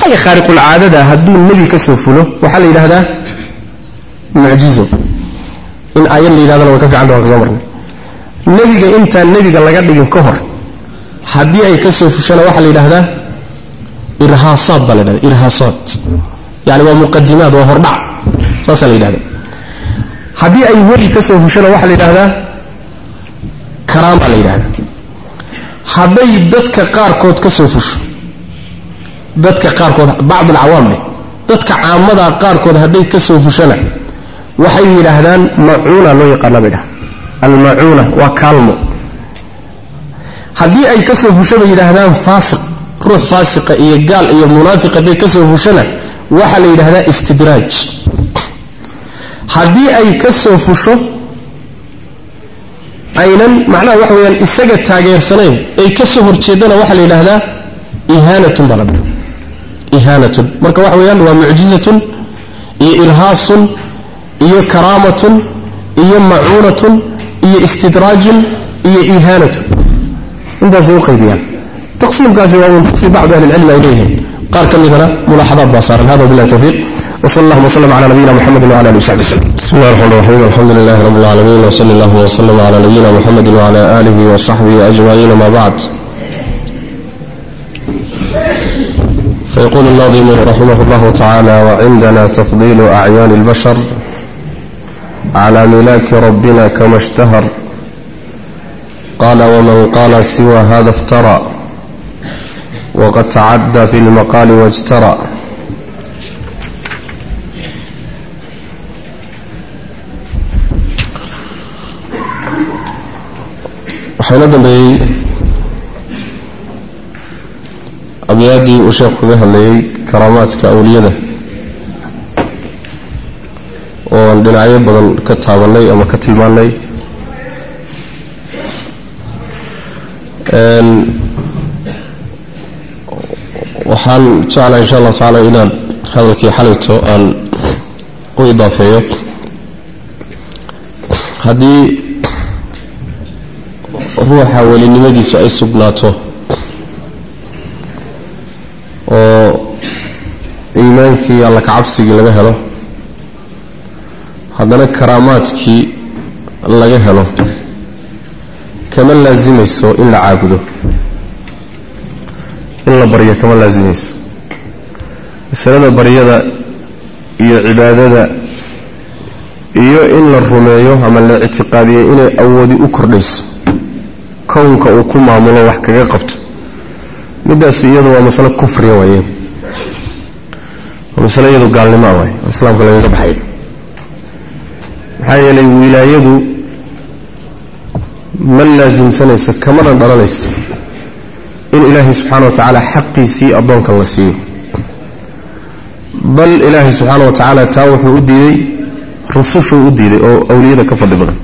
أي خارق العادة هدون النبي كسوفله وحال إلى هذا معجزه إن آيان لي هذا لو كفي عنده وكزمرنا النبي أنت النبي قال لك قد كهر حدي أي كسوف شلا وحال إلى هذا إرهاصات بلده إرهاصات يعني ومقدمات وهربع صاصل إلى هذا حدي أي ولي كسوف شلا وحال إلى هذا كرامة إلى هذا حدي دتك قاركود كسوفش دتك قاركود بعض العوام دتك عامة قاركود هدي كسوف شلا وحي إلى هذا معونة لو يقال بها المعونة وكالمو حدي أي كسوف شلا إلى هذا فاسق روح فاسقة إيه قال إيه منافقة دي كسوف شلا وحل إلى هذا استدراج حدي أي كسوف شو أيضا معناه وحويا إستجد تاجر سنين أي كسوف رشيدنا وحل إلى هذا إهانة بلبنا إهانة مرك وحويا ومعجزة إيه إرهاص إيه كرامة إيه معونة إيه استدراج إيه إهانة عند زوقي بيان تقسيم قاسي ومن بعض أهل العلم إليه قال كم مثلا ملاحظات باصار هذا بالله التوفيق وصلى الله وسلم على نبينا محمد وعلى آله وصحبه وسلم بسم الله الرحمن الرحيم الحمد لله رب العالمين وصلى الله وسلم على نبينا محمد وعلى آله وصحبه أجمعين ما بعد فيقول الناظم رحمه الله تعالى وعندنا تفضيل أعيان البشر على ملاك ربنا كما اشتهر قال ومن قال سوى هذا افترى وقد تعدى في المقال واجترى وحينما بي أبيادي وشيخ بها لي كراماتك أوليده وعندنا عيب بدل كتابا لي أما كتلمان لي waxaan jeclaa insha Allah taala inaan hadalkii xalayto aan u idaafeeyo hadii ruuxa walinimadiisu ay sugnaato oo iimaankii alla ka cabsigii laga helo haddana karaamaadkii laga helo kama laazimayso in la caabudo in la bariyo kama laazimayso masalada bariyada iyo cibaadada iyo in la rumeeyo ama la ictiqaadiyo inay awoodi u kordhayso koonka uu ku maamulo wax kaga qabto midaas iyadu waa mas'ala kufri weeye mas'ala iyadu gaalnimo ah weeye islaamka laga baxay maxaa yeelay wilaayadu ma laazimsanayso kama dhalanayso إن إلهي سبحانه وتعالى حقي سي أضونك الله سيه بل إلهي سبحانه وتعالى تاوحي أديدي رسوشي أديدي أو أوليدك فضبنا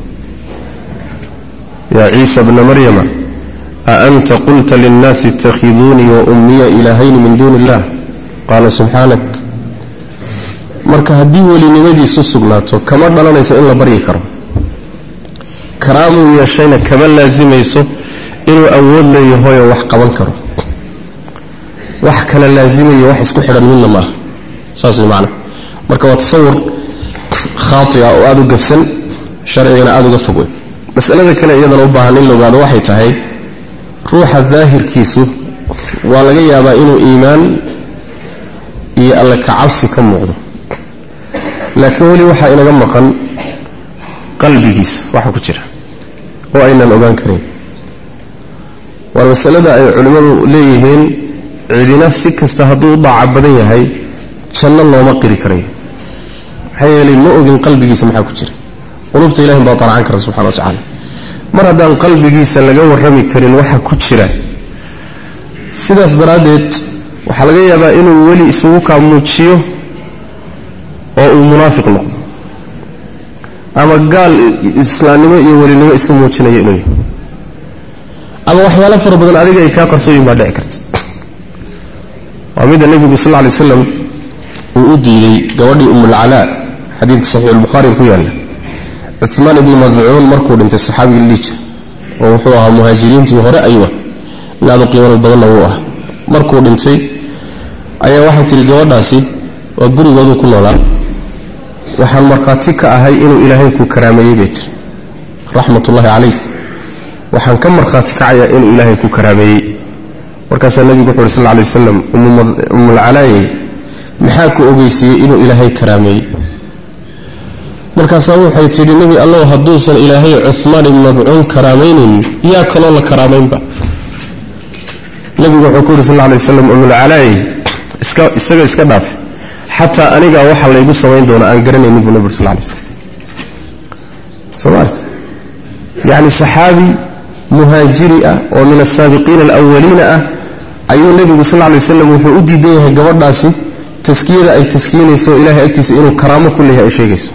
يا عيسى بن مريم أأنت قلت للناس اتخذوني وأمي إلهين من دون الله قال سبحانك marka hadii walinimadiisu sugnaato kama dhalanayso in la bari karo karaamu yeeshayna kama laazimayso inuu awood leeyahay wax qaban karo wax kala laazimayo wax isku xidhan midna ma saasi macna marka waa tasawur khaati'a oo aad u gafsan sharciina aad uga fogay mas'alada kale iyadana u baahan in la ogaado waxay tahay ruuxa daahirkiisu waa laga yaabaa inuu iimaan iyo alla ka cabsi ka muuqdo laakiin wali waxa inaga maqan qalbigiisa waxa ku jira oo aynan ogaan karin والمسألة أي علماء ليهين عيدنا سكست هدو ضاع بدن يهي شان الله ما قري كريه هي اللي مؤمن قلبي سمحه كجير قلوبت إله باطل عنك سبحانه وتعالى مرة قلبي سلقه ورمي كرين waxa ku jira sidaas daraadeed waxa laga yaabaa inuu wali isugu ka muujiyo oo uu munaafiq noqdo ama gaal islaamnimo iyo walinimo isu muujinayo inuu ama waxyaalo fara badan adiga ay ka qarsooyin ma dhici karto ومن النبي صلى الله عليه وسلم وأدي جوادي أم العلاء حديث صحيح البخاري كيان عثمان بن مذعون مركود انت الصحابي الليج ووحوها مهاجرين تهراء أيوة لا ذقي ولا البضل هو مركود انت ayaa waxay tiri gabadhaasi waa gurigoodu ku noolaa waxaan markhaati ka ahay inuu ilaahay ku karaameeyey bay tiri raxmatullaahi calayk waxaan ka markhaati kacayaa inuu ilaahay ku karaameeyey markaasaa nabigu wuxuu sal alayhi wasallam ummul calaayay maxaa ku ogeysiiyey inuu ilaahay karaameeyey markaasaa waxay tidhi nebi allow hadduusan ilaahay cuhmaan ibn madcuun karaamaynin yaa kaloo la karaamaynba nabigu wuxuu ku yidhi sal alayhi wasallam ummul calaayay isaga iska dhaaf xataa aniga waxa laygu samayn doona aan garanaynin buu nabigu sallallahu alayhi wasallam soomaart yani saxaabi muhaajiri ah oo min as-saabiqiin al-awwaliin ah ayuu nabigu sallallahu alayhi wasallam wuxuu u diiday yahay gabadhaasi taskiyada ay taskiinayso ilaahay agtiisa inuu karaamo ku leeyahay ay sheegayso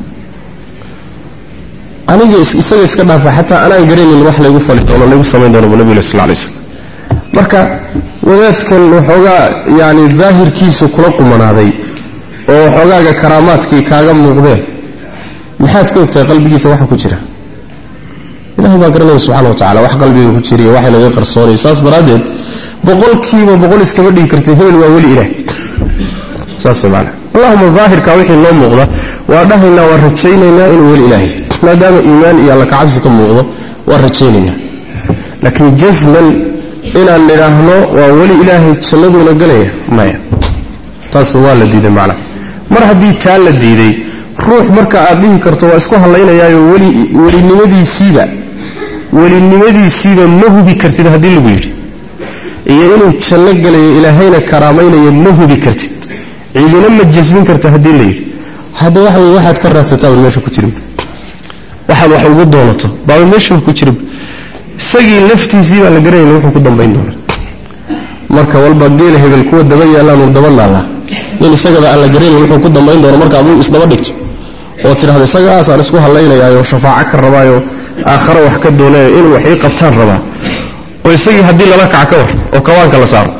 aniga isaga iska dhaafa xataa anaan garanaynin wax laygu fali doono laygu samayn doono nabigu sallallahu alayhi wasallam marka wadaadkan waxoogaa yani daahirkiisu kula qumanaaday oo waxoogaaga karaamaadkii kaaga muuqdeen maxaad ka ogtahay qalbigiisa waxa ku jira ilaahay baa garanaya subxaana wa tacaala wax qalbiga ku jiriya waxa laga qarsoonay saas daraadeed boqolkiiba boqol iskama dhigi kartay hebel waa weli ilaahay saas maana allahumma zaahirka wixii loo muuqda waa dhahaynaa waa rajaynaynaa inuu weli ilaahay maadaama iimaan iyo alla kacabsi ka muuqdo waa rajaynaynaa laakiin jazman inaan nidhaahno waa weli ilaahay jannaduuna galaya maya taas waa la diiday macna mar haddii taa la diiday ruux marka aad dhihi karto waa isku hadlaynayaayo welinimadiisiiba ma hubi kartid haddii lagu yidhi iyo inuu janno galayo ilaahayna karaamaynayo ma hubi kartid ciidina ma jasmin karta haddii la yidhi hadda waxa weye waxaad ka raadsataa meesha ku jirin waxaad wax ugu doonato baaba meesha ku jirin isagii laftiisii baa la garanayna wuxuu ku dambayn doonaa marka walba geela hebel kuwa daba yaalaan uu daba naalaa nin isagaba aan la garanayn wuxuu ku dambayn doono marka aduu isdaba dhigto oo tidhaahdo isagaas aan isku hadlaynayaayo shafaaco ka rabaayo aakhare wax ka doonayo inuu wax ii qabtaan rabaa oo isagii haddii lala kaca ka war oo kawaanka la saaro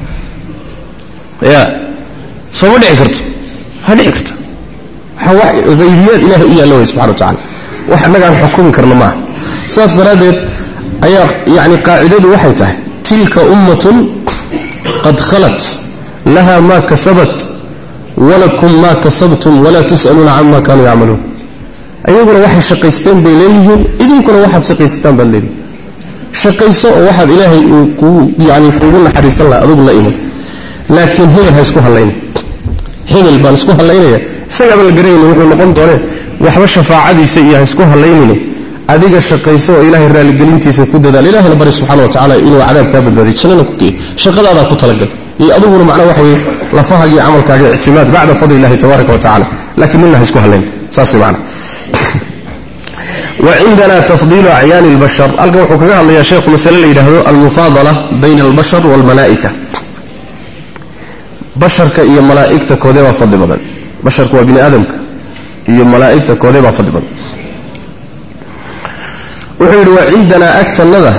ya soo ma dhici karto ha dhici karta wax qaybiyaad ilaahay u yaalla way subxana wa tacaala wax annagaan xukumi karno maaha saas daraaddeed ayaa yani qaacidadu waxay tahay tilka ummatun qad khalat laha ma kasabat walakum ma kasabtum wala tus'aluna amma kanu ya'malun ayaguna waxay shaqaysteen bay leeyihiin idinkuna waxaad shaqaysataan baad leedihiin shaqayso oo waxaad ilaahay kuugu naxariisan laha adugu la iman laakiin hebel ha isku hadlayna hebel baan isku hadlaynaya isagaaba la garanayna wuxuu noqon doonee waxba shafaacadiisa iyo ha isku hadlaynayna adiga shaqayso oo ilaahay raaligelintiisa ku dadaal ilaahayna bari subxaana wa tacaala inuu cadaab kaa badbaadiyo jannana ku geeyo shaqadaadaa ku talagal iyo adiguna macnaha waxa weeye lafahaaga iyo camalkaaga ictimaad bacda fadli illahi tabaaraka wa tacaala laakiin midna ha isku hadlayn saas macna وعندنا تفضيل أعيان البشر ألقى وحكاها الله يا شيخ مسألة يدهو المفاضلة بين البشر والملائكة بشرك إيا ملائكة كوديبا فضل بدن بشرك وابن آدمك إيا ملائكة كوديبا فضل بدن وحيد وعندنا أكتر لذا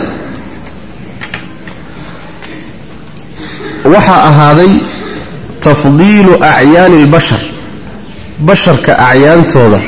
وحا هذه تفضيل أعيان البشر بشر كأعيان توضا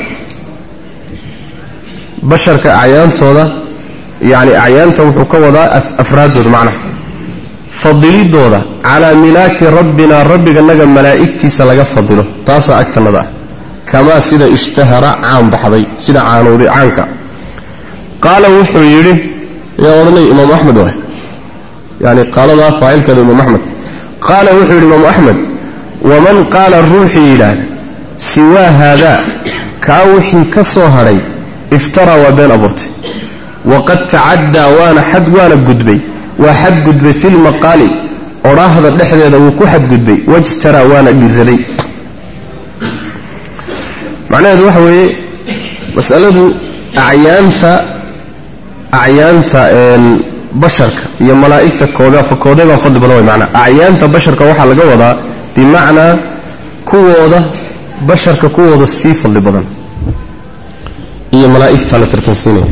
بشر كأعيان توضا يعني أعيان توحك وضا أفراد معنى فضلي دوضا على ملاك ربنا ربك أنك ملائكتي سلقى فضله تاسع أكتر لذا كما سيدا اشتهر عام بحضي سيدا عانودي عنك قال وحو يري يا ورني إمام أحمد وحي يعني قال الله فاعل كذا إمام أحمد قال وحو الإمام أحمد ومن قال الروح إلى سوى هذا كاوحي كالصهري افترى وبين أبرته وقد تعدى وانا حد وانا قدبي وحد قدبي في المقال وراهض الدحذة وكو حد قدبي واجترى وانا قذلي معناه ذو وحوي مسألة أعيانتا بشرك يا ملائكة كودا فكودا فضل بنوي معنى أعيانتا بشرك وحا لقوضا بمعنى كودا بشرك كودا السيف اللي بدن هي ملائكة على ترتنسينه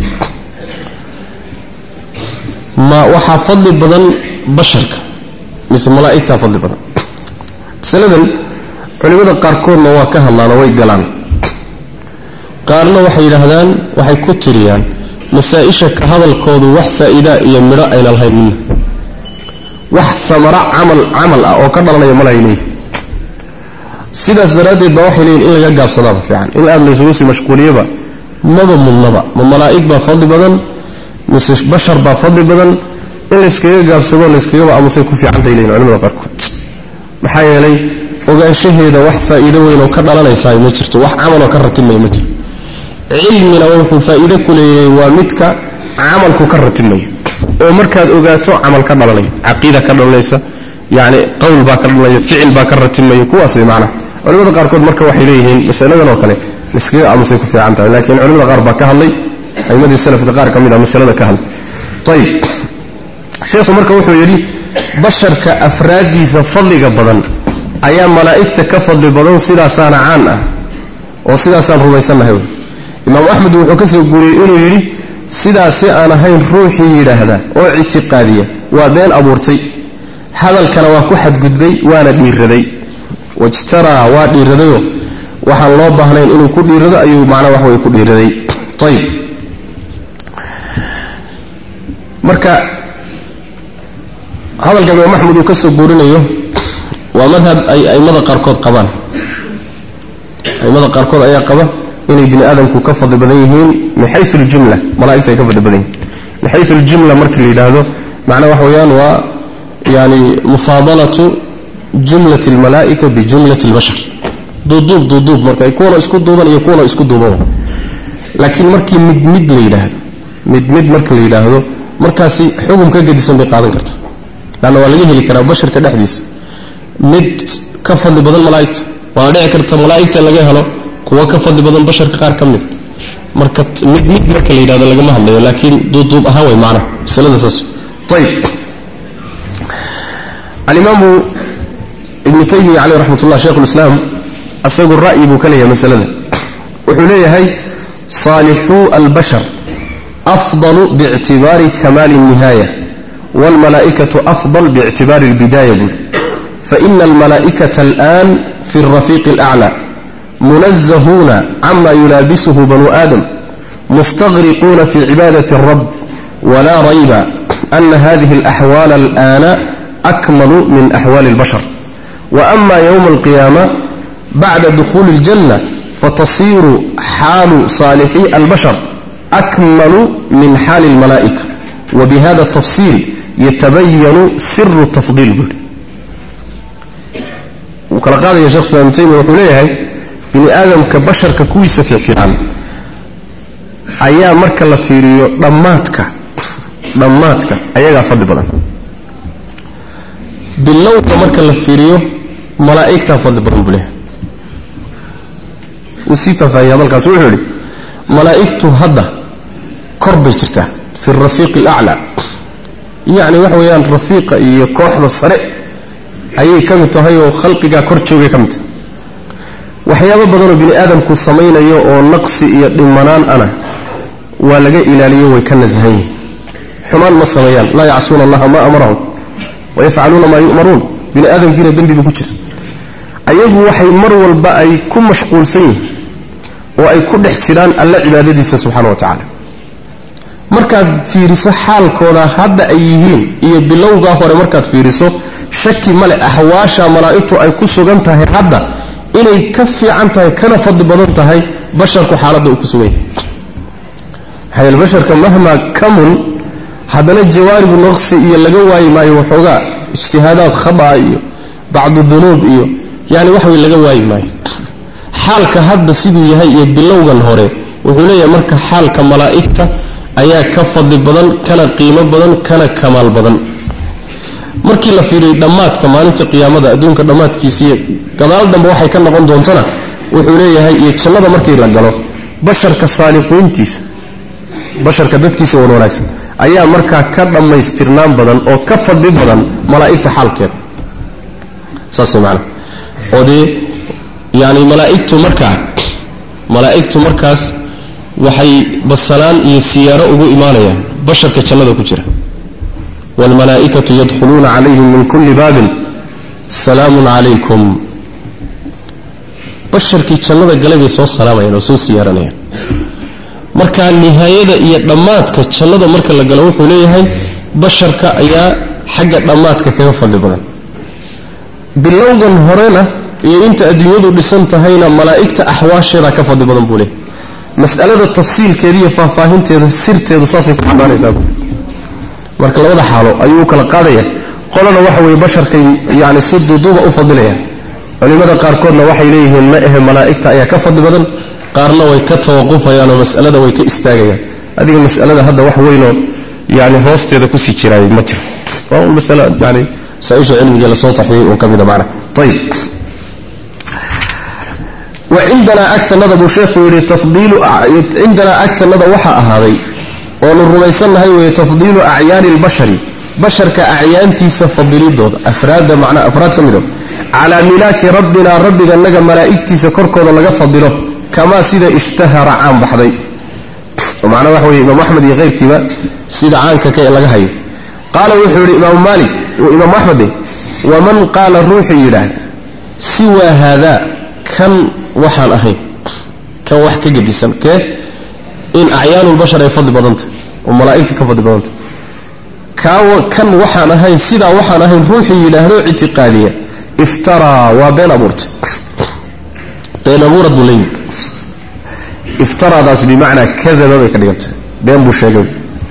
ما وحا فضل بدن بشرك مثل ملائكة فضل بدن سلذا علماء قاركون نواكها الله نوي قلان قارنا وحي لهذان وحي كتريان مسائشك هذا الكود وح فائدة يمرأ إلى الهي منه wax samara camal oo ka dhalanaya malaynay sidaas daradeed ba waxay leeyihiin in laga gaabsado fiican in aad la isugu mashquuliyaba maba mulaba ma malaa'ig ba fadli badan mise bashar ba fadli badan in la iskaga gaabsado la iskaga aamusay ku fiican tahay leeyihiin culimada qaarkood maxaa yeelay ogaanshaheeda wax faa'iido weyn oo ka dhalanaysa ma jirto wax camal oo ka ratibmay ma jirto cilmina wuxuu faa'iido ku leeyahay waa midka camalku ka ratibmay oo markaad ogaato camal ka dhalanay aqeeda ka dhalanaysa yaani qowl ba ka dhalanay ficil ba ka ratibmay kuwaas macna culimada qaarkood marka waxay leeyihiin mas'aladan oo kale miskiga aamusay ku fiican tahay laakiin culimada qaar ba ka hadlay aymadii salafka qaar kamid ah mas'alada ka hadlay tayib sheekhu marka wuxuu yiri basharka afraadiisa fadliga badan ayaa malaa'ikta ka fadli badan sidaasana caan ah oo sidaasaan rumaysanahay imaam ahmed wuxuu ka soo guuriyay inuu yiri sidaas aan ahayn ruuxii yiraahda oo ictiqaadiya waa been abuurtay hadalkana waa ku xadgudbay waana dhiiraday wajtara waa dhiiradayo waxaan loo baahnayn inuu ku dhiirado ayuu macna wax way ku dhiiraday tayib marka hadalka imaam ahmed uu ka soo guurinayo waa madhab ay aymada qaarkood qabaan aymada qaarkood ayaa qaba inay bini aadamku ka fadli badan yihiin min haythu al-jumla malaa'ikta ka fadli badan min haythu al-jumla markii la yiraahdo macna wax weeyaan waa yani mufaadalatu jumlati al-malaa'ika bi jumlati al-bashar duduub marka ay kuwa isku duuban iyo kuwa isku duuban laakiin markii mid la yiraahdo mid markii la yiraahdo markaasi xukun ka gadisan bay qaadan kartaa laana waa laga heli karaa basharka dhexdiisa mid ka fadli badan malaa'ikta waa dhici karta malaa'ikta laga helo kuwa ka fadli badan basharka qaar kamid marka mid marka la yiraahdo laga ma hadlayo laakiin duduub ahaan way macna salada saas tayib al-imam ibn taymiyyah alayhi rahmatullah shaykh al-islam asagu ra'yi buu kaleeyahay masalada wuxuu leeyahay salihu al-bashar afdalu bi'tibari kamal an-nihaya wal malaa'ikatu afdal bi'tibari al-bidaya فإن الملائكة الآن في الرفيق الأعلى منزهون عما يلابسه بنو آدم مستغرقون في عبادة الرب ولا ريب أن هذه الأحوال الآن أكمل من أحوال البشر وأما يوم القيامة بعد دخول الجنة فتصير حال صالحي البشر أكمل من حال الملائكة وبهذا التفصيل يتبين سر التفضيل وكلا قال يا شيخ سلام تيمي وحوليه بني آدم كبشر ككويس في عام أيام مركا لفيريو ضماتك أيها فضل بلان باللوط مركا لفيريو ملائكة فضل بلان بليه وصيفة في هذا الكاسوح لي ملائكة هذا قرب جرته في الرفيق الأعلى يعني وحويان رفيق يكوحنا الصريع ayay ka mid tahay oo khalqiga kor joogay ka mid waxyaabo badan oo bini aadamku sameeyo oo naqsi iyo dhimanaan ana waa laga ilaaliyo way ka nasahay xumaan ma sameeyaan la yaasuuna allah ma amarahum wa yaf'aluna ma yu'marun bini aadamkiina dambiga ku jira ayagu waxay mar walba ay ku mashquulsan yihiin oo ay ku dhex jiraan alla cibaadadiisa subhanahu wa ta'ala markaad fiiriso xaalkooda hadda ay yihiin iyo bilowga hore markaad fiiriso shaki male ahwaasha malaa'iktu ay ku sugan tahay hadda inay ka fiican tahay kana fadli badan tahay basharku xaaladda uu ku sugan yahay hayl basharka mahma kamul hadana jawaaribu naqsi iyo laga waayay maayo waxooga ijtihaadaad khada iyo bacdu dhunub iyo yani wax weey laga waayay maayo xaalka hadda siduu yahay iyo bilowgan hore wuxuu leeyahay marka xaalka malaa'ikta ayaa ka fadli badan kana qiimo badan kana kamaal badan markii la fiiriyo dhamaadka maalinta qiyaamada adduunka dhamaadkiisa gadaal dambe waxay ka noqon doontana wuxuu leeyahay iyo jannada markii la galo basharka saalixiintiisa basharka dadkiisa wanaagsan ayaa marka ka dhameystirnaan badan oo ka fadli badan malaa'ikta xaalkeeda saas macna odee yani malaa'iktu markaas waxay basalaan iyo siyaaro ugu iimaanayaan basharka jannada ku jira والملائكة يدخلون عليهم من كل باب سلام عليكم بشر كي جنده غلبي سو سلامين oo soo siyaaranayaan marka nihaayada iyo dhamaadka jannada marka la galo wuxuu leeyahay basharka ayaa xagga dhamaadka kaga fadli badan bilowgan horena iyo inta adduunyadu dhisan tahayna malaa'ikta ahwaasheeda ka fadli badan buu leeyahay mas'alada tafsiilkeeda iyo faahfaahinteeda sirteedu saasay ku xamaanaysaa marka labada xaalo ayuu kala qaadaya qolana waxa way basharka yaani sududuba u fadilaya culimada qaar koodna waxay leeyihiin ma aha malaa'ikta ayaa ka fadli badan qaarna way ka tawaqufayaan mas'alada way ka istaagayaan adiga mas'alada hadda wax weyn oo yaani hoosteeda ku sii jiray ma jiro waa mas'ala yaani saayisha cilmiga la soo taxiyay oo kamida macna tayib وعندنا أكتنا ذا بشيخ ويري تفضيل عندنا أكتنا ذا وحا أهاضي ونرميسان هاي تفضيل أعيان البشر بشر كأعيان تيسفضلي دود أفراد معنى أفراد كمدو على ملاك ربنا ربنا لغا ملائكتي سكركو ذا لغا فضله كما سيدا اشتهر عام بحضي ومعنى وحوي إمام أحمد يغير كذا سيدا عانك كي لغا هاي قال وحوري إمام مالك وإمام أحمد ومن قال الروحي يراه سوى هذا كان وحان أهين كان وحكا قديسان كيف إن أعيان البشر يفضل بضنت وملائكة كفضل بضنت كان وحان أهين سيدا وحان أهين روحي لهذا اعتقادية افترى وبين أمورت بين أمورت مليم افترى داس بمعنى كذب بكريات بين بوشاقوي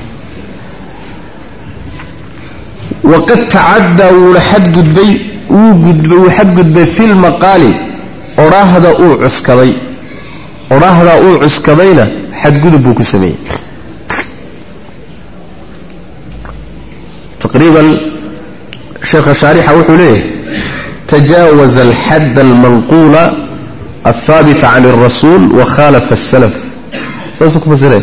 وقد تعدى ولحد قدبي في المقال أراهدا أو عسكبينا حد قدبو كسمي تقريبا شيخ الشارحة وحوليه تجاوز الحد المنقول الثابت عن الرسول وخالف السلف سأسوك بزرين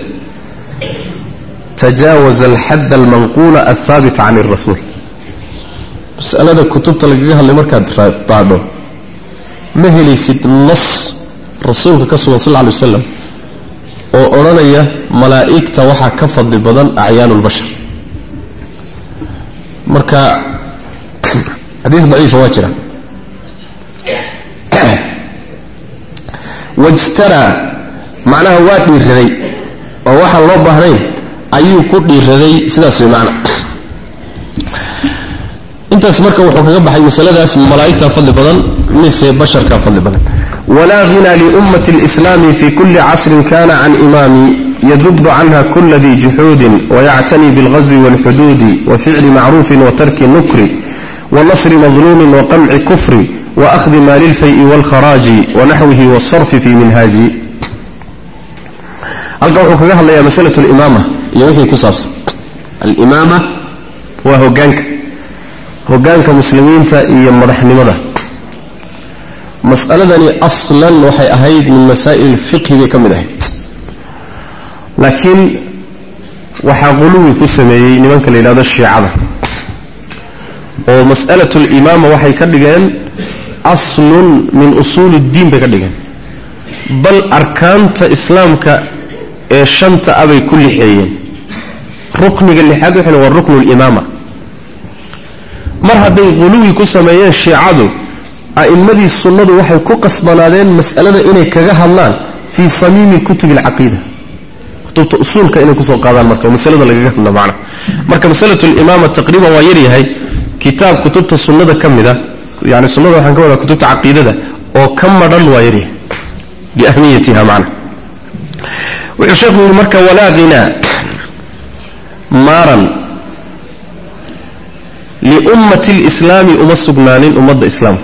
تجاوز الحد المنقول الثابت عن الرسول مسألة كتب تلقيها اللي مركز بعده مهليسيد النص رسولك كسوة صلى الله عليه وسلم وأرانيا ملائكة وحا كفض بدن أعيان البشر مركا حديث ضعيف واجرة واجترى معناها واتي الرذي ووحا الله بهرين أيو كردي الرذي سداسي معنى انت اسمرك وحوكا بحي مسألة اسم ملائكة فضل بدن نسي بشر كفضل بدن ولا غنى لأمة الإسلام في كل عصر كان عن إمامي يذب عنها كل ذي جحود ويعتني بالغزو والحدود وفعل معروف وترك نكر ونصر مظلوم وقمع كفر وأخذ مال الفيء والخراج ونحوه والصرف في منهاجي القوح كذا الله يا مسألة الإمامة يوحي كسابس الإمامة وهو جانك مسلمين يمرح لماذا مسألة أصلا وحي أهيد من مسائل الفقه بكم دهيت لكن وحاقلوه كسمي نمانك لإلادة الشيعة ومسألة الإمامة وحي كدقان أصل من أصول الدين بكدقان بل أركانت إسلامك شمت أبي كل حيين ركن اللي حاجة هو الركن الإمامة مرحبا غلوه كسمي الشيعة أئمة السنة وحي كقصبانادين مسألة إني كجاه الله في صميم كتب العقيدة كتب أصول كإني كسر قاضي مركب مسألة اللي جاهنا معنا مركب مسألة الإمامة تقريبا ويري هاي كتاب كتب السنة كم ده يعني السنة وحن كمان كتب عقيدة ده وكم مرة ويري لأهميتها معنا ويشوف المركب ولا غنى مارا لأمة الإسلام أمسجنان أمة الإسلام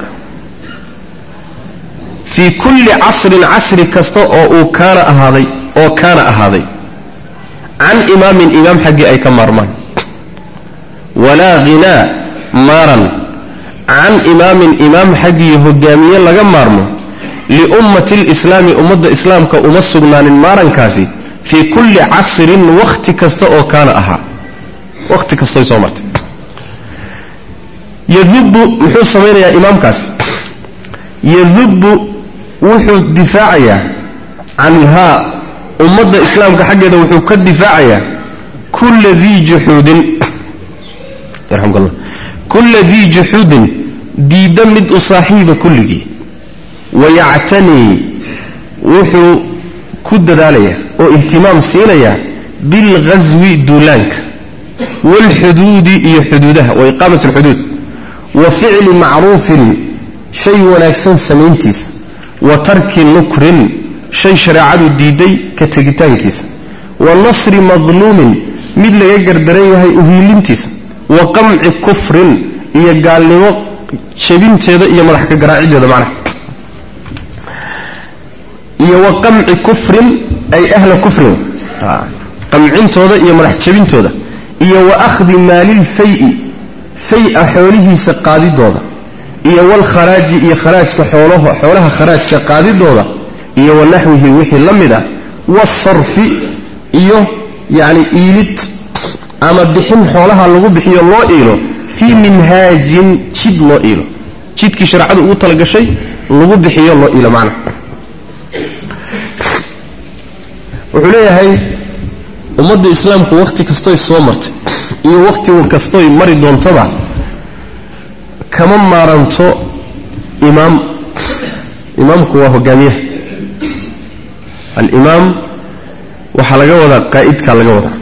في كل عصر كستا أو كان أهاضي عن إمام حقي أي كمرمان ولا غناء مارا عن إمام حقي هجاميا لغمارمو لأمة الإسلام أمة الإسلام كأمسقنا مارا كاسي في كل عصر وقت كستا أو كان أها وقت كستا يسومرت يذب محو سمين يا إمام كاسي يذب وحو الدفاعية عنها أمة الإسلام كحاجة وحو كالدفاعية كل ذي جحود يرحمك الله كل ذي جحود دي دمد صاحب كله ويعتني وحو كد دالية واهتمام سينيا بالغزو دولانك والحدود إيه حدودها وإقامة الحدود وفعل معروف شيء وناكسن سمينتيس وترك نكر شيء شرعه الديدي كتجتانكيس والنصر مظلوم مثل يجر دريها أهيلمتيس وقمع كفر يقال له شبينت هذا يمرح كجراعيد هذا معناه وقمع كفر أي أهل كفر قمعنت هذا يمرح شبينت هذا وأخذ مال الفيء فيء حوله سقادي دودا والخراج خراج حولها خراج كقادي دودا ونحوه وحي لمده والصرف يعني إيلت أما بحن حولها لغو بحي الله إيلو في منهاج شد الله إيلو شد كي شرعه أوطلق شيء لغو بحي الله إيلو معنا وحليها هاي ومد الإسلام كو وقت كستوي صومرت وقت وكستوي مري دون طبع كمان مارنتو إمامك وهو جميع الإمام وحلقة وضع قائدك حلقة وضع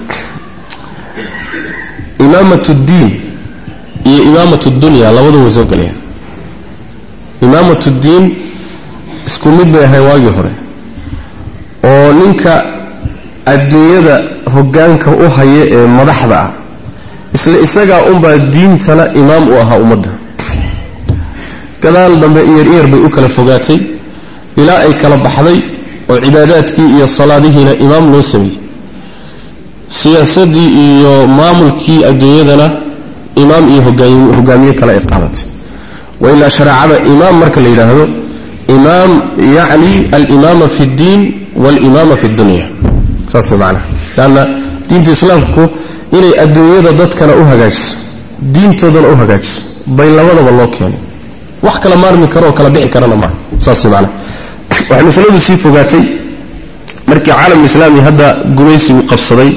إمامة الدين هي إمامة الدنيا لا وضع وزوج عليها إمامة الدين اسكمد بها هواجه هره وننك الدنيا هجانك أوحي مدحضة إسلاقا أمبا الدين تنا إمام أوها أمده كذلك دنبا إير بأكل فقاتي إلى أي كلب حضي وعباداتك إيا الصلاة هنا إمام لو سمي سياسدي إيا ماملكي الدنيا دنا إمام إيا هقامية كلا إقامتي وإلا شرع إمام مركل إلى هذا إمام يعني الإمام في الدين والإمام في الدنيا ساسي معنا لأن دين الإسلام إلي الدنيا ضد كان أوهجاجس دين تدن أوهجاجس بين لوضع والله كان وحكى لمار من كرو كلا بيع كرنا معه ساسي معنا وحنا سلوم السيف وقاتي مركي عالم الإسلامي هذا قريسي وقفصدي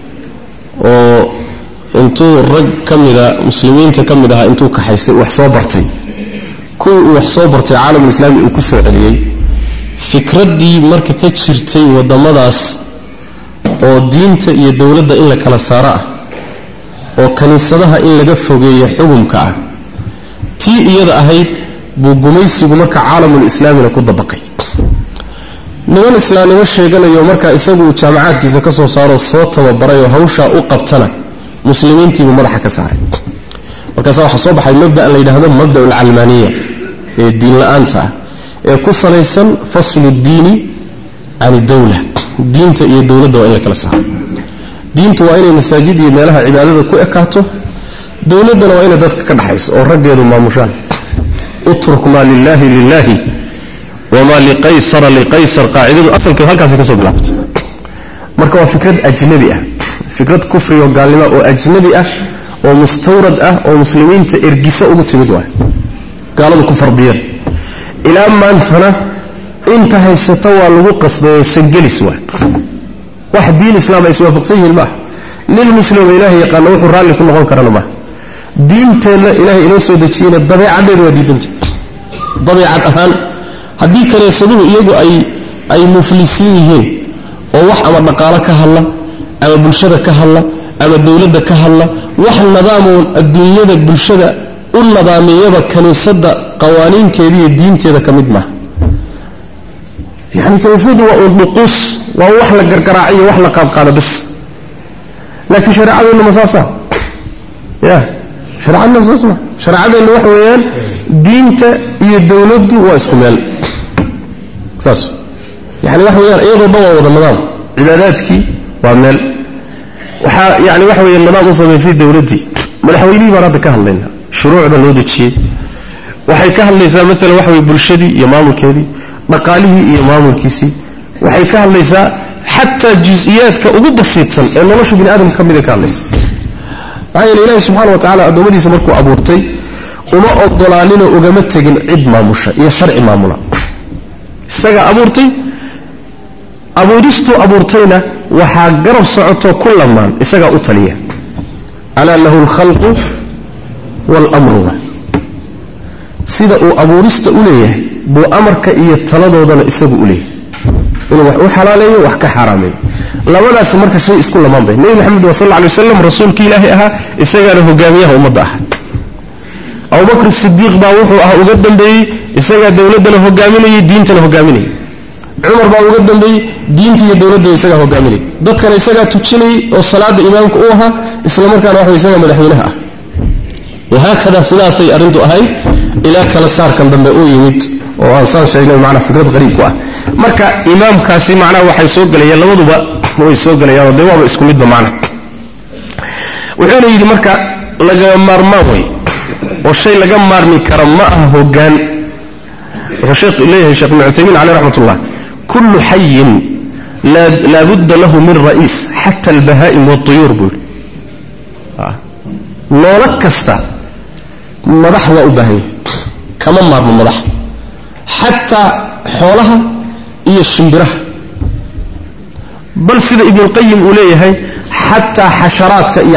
وانتو الرج كم إذا مسلمين تكم إذا انتو كحيستي وحصابرتي كو وحصابرتي عالم الإسلامي وكسر عليه فكرة دي مركي كتشرتي ودمداس ودينتا iyo dawladda in la kala saaro oo kaniisadaha in laga fogeeyo xukunka tii iyada ahayd buu gumaysigu marka caalamul islaamina ku dabaqay niman islaamnimo sheeganayo marka isagu jaamacaadkiisa ka soo saaro soo tababarayo hawsha u qabtana muslimiintii buu madaxa ka saaray marka waxa soo baxay mabda la yiraahdo mabda al-almaniya ee diin la'aanta ee ku salaysan faslu diini aan dawla diinta iyo dawladda waa in la kala saaro diintu waa inay masaajid iyo meelaha cibaadada ku ekaato dawladana waa inay dadka ka dhaxayso oo raggeedu maamushaan utruk ma lillahi lillahi wama liqaysar liqaysar qaa'idadu asalka halkaas ka soo bilaabtay marka waa fikrad ajnabi ah fikrad kufri oo gaalnimo oo ajnabi ah oo mustawrad ah oo muslimiinta ergisa ugu timid waa gaaladu ku fardiyeen ilaa maantana inta haysata waa lagu qasbay sangelis waa wax diin islaam ay soo faqsayeen ma lil muslim ilaahi yaqaan wuxuu raali ku noqon karana ma diinteena ilaahi inoo soo dajiyay dabeecadeedu waa diidanta dabeecad ahaan hadii kaleesaduhu iyagu ay muflisiin yihiin oo wax ama dhaqaale ka hadla ama bulshada ka hadla ama dawladda ka hadla wax nidaamon adduunyada bulshada u nidaamiyada kaniisada qawaaniinkeeda iyo diinteeda kamid ma يعني كنيسده والنقوص ووحل القرقراعية وحل قابقانة بس لكن شرعنا إنه مساسة يا شرعنا مساسة شرعنا إنه وحويان دينته يدولده واسكمال مساسة يعني وحويان أيضا ضوء وضع النظام عباداتك وعمال يعني وحويان النظام وصل يسير دولتي ملحويني مراد كهل لنا شروع بالودة شيء وحي كهل ليس مثلا وحوي برشدي يمامو كذي مقاله إمام الكيسي وحي كان ليس حتى جزئيات كأوجد بسيطا إنه نشوف بني آدم كم إذا كان ليس عين الله سبحانه وتعالى أدومدي سمركو أبورتي وما الضلالين وجمتك عد ما مشى هي شرع ما ملا استجا أبورتي أبورستو أبورتينا وحجرب صعته كل ما استجا أطليه على له الخلق والأمر سيدا أبورست أوليه بو أمرك إيه التلادودنا إساقو إليه إنه وحو حلاليه وحكا حراميه labadaas marka shay isku lamaan bay nabi maxamed sallallahu alayhi wasallam rasuulkii ilaahay ahaa isagana hogaamiyaha ummadda ah Abu Bakr as-Siddiq baa wuxuu ahaa uga dambeeyay isaga dawladana hogaaminayay diintana hogaaminayay Umar baa uga dambeeyay diinta iyo dawladda isaga hogaaminayay dadkana isaga tujinay oo salaada imaamka u ahaa isla markaana waxa isaga madaxweynaha ah وهكذا sidaasay arintu ahay ila kala saarkan dambe oo yimid oo aan saan sheegnay macna fikrad qariib ku ah marka imaamkaasi macna waxay soo galayeen labaduba way soo galayeen deewaaba isku midba macna wuxuu yiri marka laga maarmaan way oo shay laga maarmi karo ma aha hogaan sheekh ilayhi sheekh ibn Uthaymeen alayhi rahmatullah kullu hayyin la budda lahu min ra'is hatta al-baha'im wat-tuyur bul noola kasta madax waa u baahan kama maarmo madax hatta xoolaha iyo shimbiraha bal sida ibn qayyim uu leeyahay hatta xasharaadka iyo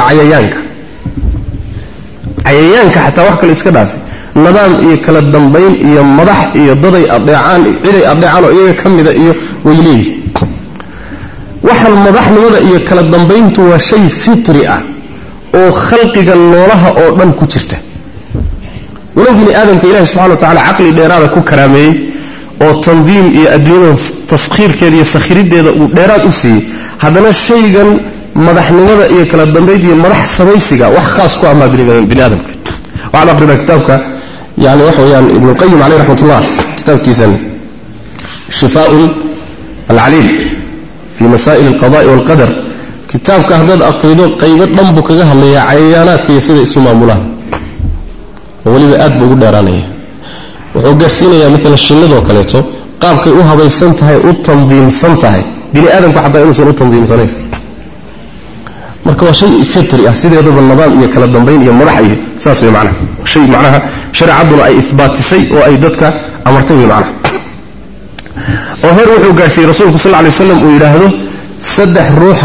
cayayaanka hatta wax kale iska dhaaf nidaam iyo kala dambeyn iyo madax iyo daday adeecaan ciiday adeecaan oo iyaga kamida iyo weyleey waxa madaxnimada iyo kala dambeyntu waa shay fitri ah oo khalqiga noolaha oo dhan ku jirta walaw bini aadamka ilaahay subhanahu wa ta'ala aqli dheeraada ku karaameeyay oo tandiim iyo adduunyada tasxiirkeeda iyo sakhirideeda uu dheeraad u siiyay hadana shaygan madaxnimada iyo kala dambeeyay iyo madax samaysiga wax khaas ku ah bini aadamka waxa aqrina kitabka yani waxa weeyaan ibn qayyim alayhi rahmatullah kitabkiisan shifaa'un al-alim fi masaa'il al-qada' wal-qadar kitabka hadad akhrido qaybo dhanbu kaga hadlaya cayaanaadka iyo sida isu maamulaan waliba aad buu ugu dheeraanaya wuxuu gaarsiinayaa midna shinnidoo kaleeto qaabkay u habaysan tahay u tandiimsan tahay bini aadamku xataa inuusan u tandiimsanayn marka waa shay fitri ah sideedaba nidaam iyo kala dambeyn iyo madax iyo saas way macna shay macnaha shariicaduna ay isbaatisay oo ay dadka amartay way macna oo heer wuxuu gaarsiiyay rasuulku sallallahu alayhi wasallam uu yiraahdo saddex ruux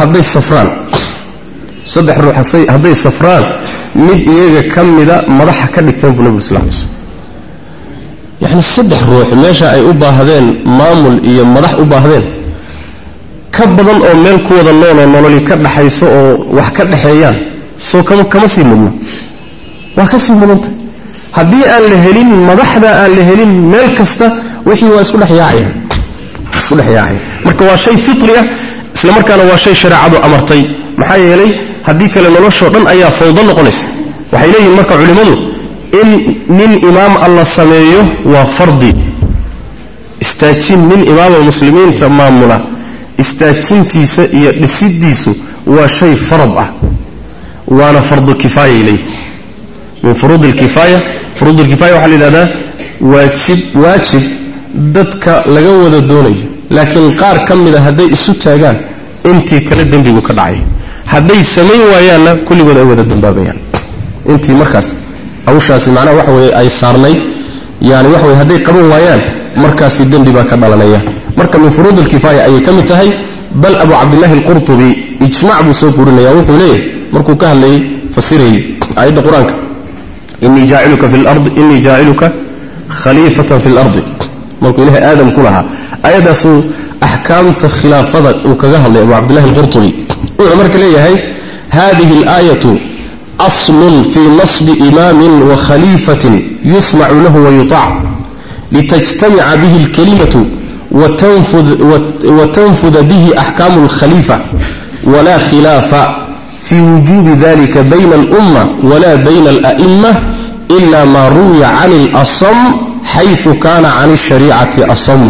hadday safraan mid iyaga kamida madaxa ka dhigtaan buu nabi sallallahu alayhi wasallam يعني صدح روح ماشا أي أباهدين مامل إيا مدح أباهدين كبضاً أو ميل كوضا اللون ونولي كرد حيثو وحكرد حيان سو كما سيمنا وحكسي منانت هدي آل لهلين مدحنا آل لهلين ميل كستا وحي واسكول حياعي مركا واشي فطرية اسلا مركا واشي شرعادو أمرتي محايا يلي هديك لنولوشو رن أيا فوضا نقنس وحي ليه مركا علمانو إن من إمام الله سميه وفرضي استاجين من إمام المسلمين تمامنا استاجين تيسو وشيء فرضه وانا فرض كفاية إليه من فروض الكفاية وحل هذا واجب ضدك لقوة الدوني لكن قار كم إذا هدي السوتاقان انتي كالدن بيقو كدعي هدي سمي ويانا كل قد أود الدنبابيان انتي مركز awshaasi macna wax way ay saarnay yaani wax way haday qaban waayaan markaasi dambi ba ka dhalanaya marka min furuud al-kifaya ay kamid tahay bal abu abdullah al-qurtubi ijma' bu soo gurinaya wuxuu leeyahay markuu ka hadlay fasiray ayada quraanka inni ja'iluka khalifatan fil ard markuu ilaahay aadam kulaha ayadaas ahkaamta khilaafada uu kaga hadlay abu abdullah al-qurtubi wuxuu marka leeyahay hadhihi al-ayatu أصل في نصب إمام وخليفة يسمع له ويطاع لتجتمع به الكلمة وتنفذ به أحكام الخليفة ولا خلاف في وجوب ذلك بين الأمة ولا بين الأئمة إلا ما روي عن الأصم حيث كان عن الشريعة أصم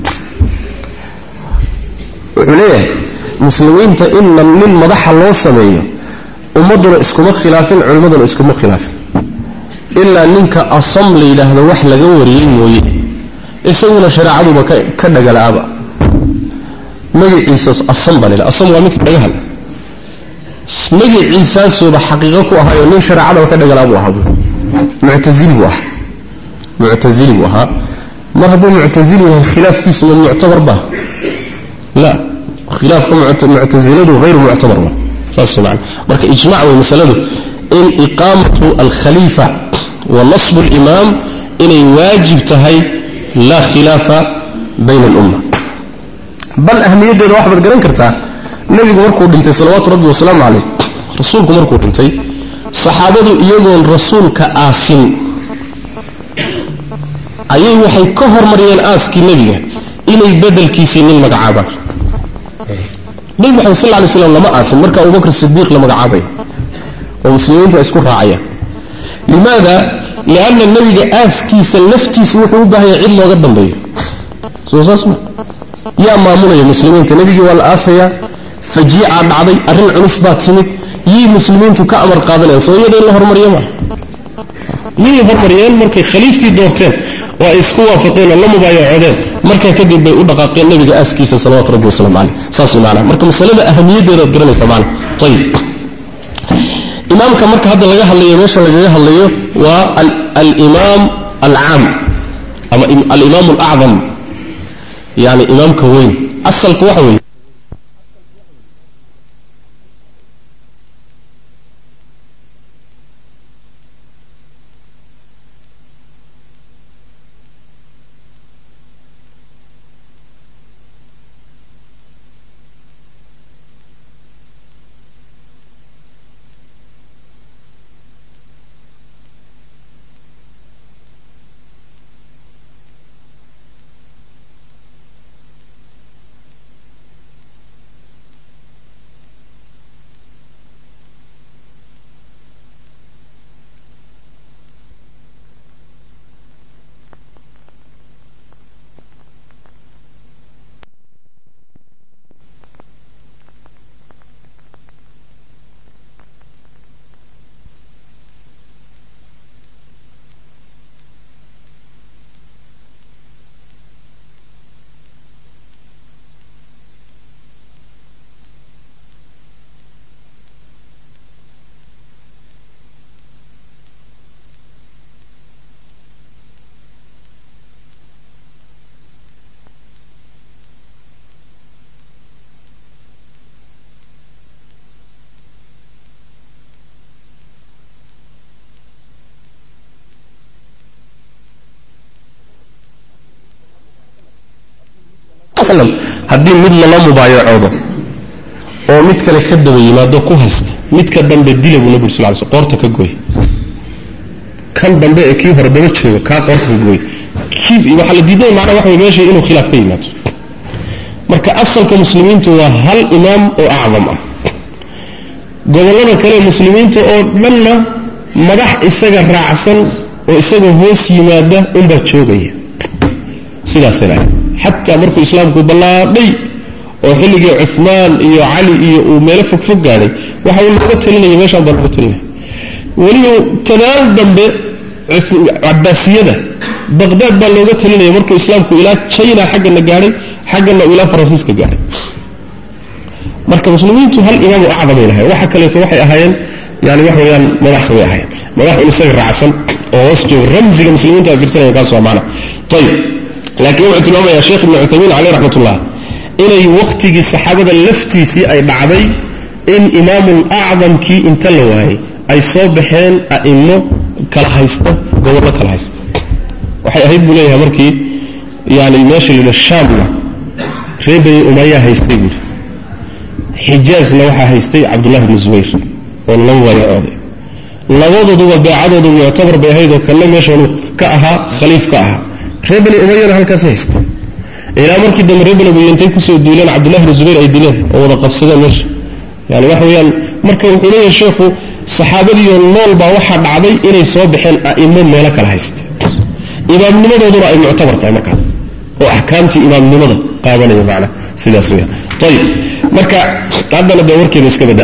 عليه مسلمين إن من مضح الله سميه ummaduna iskuma khilaafin culimaduna iskuma khilaafin illa ninka asam leeyahay wax laga wariyay mooyee isaguna shariicaduba ka dhagalaaba magaciisa asam balila asam waa mid laga hal magaciisa soo xaqiiqo ku ahayo nin shariicada ka dhagalaabo ahaba mu'tazili waha mar haduu mu'tazili khilaafkiisu mu'tabar ba la khilaafku mu'taziladu غير mu'tabar فاسمع مرك إجماع ومسألة إن إقامة الخليفة ونصب الإمام إن واجب تهي لا خلاف بين الأمة بل أهمية دي الواحد بتقرن كرتا nabigu markuu dhintay salawaatu rabbi wasalaamu calayh rasuulku markuu dhintay saxaabadu iyagoon rasuulka aasin ayay waxay ka hormariyeen aaskii nabiga inay bedelkiisii nin magacaabaan nabi maxamed sallallahu alayhi wasallam lama aasin marka Abu Bakr Siddiq la magacaabay oo muslimiinta isku raacayaan limaada لأن النبي آسكيس لفتيس وحو باهي عيد لوغا دنبيو سو اسمع يا ماموله يا مسلمين النبي والآسيا فجيعة بعضي أرن عنف بات سمك يي مسلمين تو كأمر قادلين سو يدين الله مريم مين هر مريم مركي خليفتي دورتين وإسكوا فقين الله مبايع عدين مركي كدب بيقول دقاقين النبي آسكيس صلوات ربي وسلم عليه ساسو معنا مركي مسألة أهمية دي ربنا سمعنا طيب إمامك مركي هذا لغاها اللي يميشا لغاها اللي والإمام العام أما الإمام الأعظم يعني إمام كوين أصل كوحوي haddii mid la mubaayacodo oo mid kale ka daba yimaado ku haysta mid ka dambe dilay buu nabiga sallallahu alayhi wasallam qoorta ka gooy kan dambe ee kii hore daba jooga ka qoorta ka gooy kii waxa la diiday macna waxa meesha inuu khilaaf ka yimaado marka asalka muslimiintu waa hal imaam oo acdam ah gobolada kale muslimiinta oo dhanna madax isaga raacsan oo isaga hoos yimaada unba joogaya sidaas ah حتى مركو إسلام كو بلادي وحلقي عثمان إيو علي إيو ميلفك فقالي وحاول لغتلنا يماشا بلغتلنا وليو كنال دنب عباسية بغداد بلغتلنا يمركو إسلام كو إلا تشينا حقا نقاري حقا إلا فرنسيسكا قاري مركو مسلمين تو هل إمام أعظم إلهي وحكا ليتوحي أهايان يعني وحويان مدحوي أهايان مدحوي نسير رعسا ووسجو رمزي المسلمين تو أكرسنا يقاسوا معنا طيب لكن وقت الأمر يا شيخ ابن عثيمين عليه رحمة الله إلي وقتك الصحابة اللفتيسي أي بعضي إن إمام الأعظم كي انتلوهي أي صوبحين أئمه كالحيسته قولة كالحيسته وحي أهيب ليها مركي يعني ماشي للشام ريبي أمية هيستيقل حجاز لوحة هيستي عبد الله بن الزبير والله يعوضي لوضو دو بعدد يعتبر بهيدو كلم يشعر كأها خليف كأها ريبني أمية هالكاس هيست إلى مركي دم ريبني بينتهي كسو الدولان عبد الله بن الزبير أي دولان ووضا قفصدا ماشي يعني وحويا مركي إليه الشيخ صحابي النول باوحد عضي إلي صوبحين أئمون ميلك الهيست إمام نمضى دو رأي معتبر تاي مركز وأحكامتي إمام نمضى قابلني معنا سيدا سويا طيب مركا عندنا بوركي نسك بدأ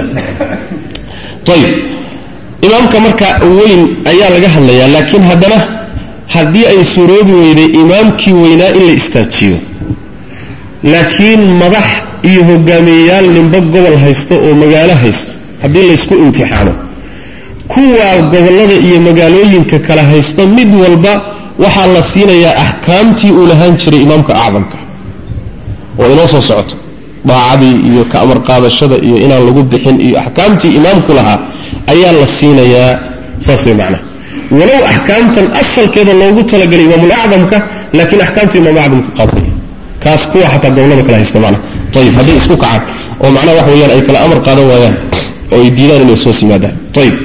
طيب إمامك مركا وين أيها لقاها اللي لكن هدنا haddii ay suroobi weyday imaamkii weynaa in la istaajiyo laakiin madax iyo hogaamiyayaal ninba gobol haysto oo magaalo haysto haddii la isku imtixaano kuwa gobolada iyo magaalooyinka kala haysto mid walba waxaa la siinayaa ahkaamtii uu lahaan jiray imaamka acdamka oo inoo soo socoto daacadii iyo ka amar qaadashada iyo inaan lagu bixin iyo ahkaamtii imaamku lahaa ayaa la siinayaa saasay macna ولو أحكامت الأصل كذا لو قلت لك الإمام الأعظم لكن أحكامت الإمام الأعظم قبل كاسكوا حتى الدولة كلها يستمعنا طيب هذه اسكو كعب ومعناه وحويان أي كلا أمر قادوا ويان ويدينان إنه يسوسي ماذا طيب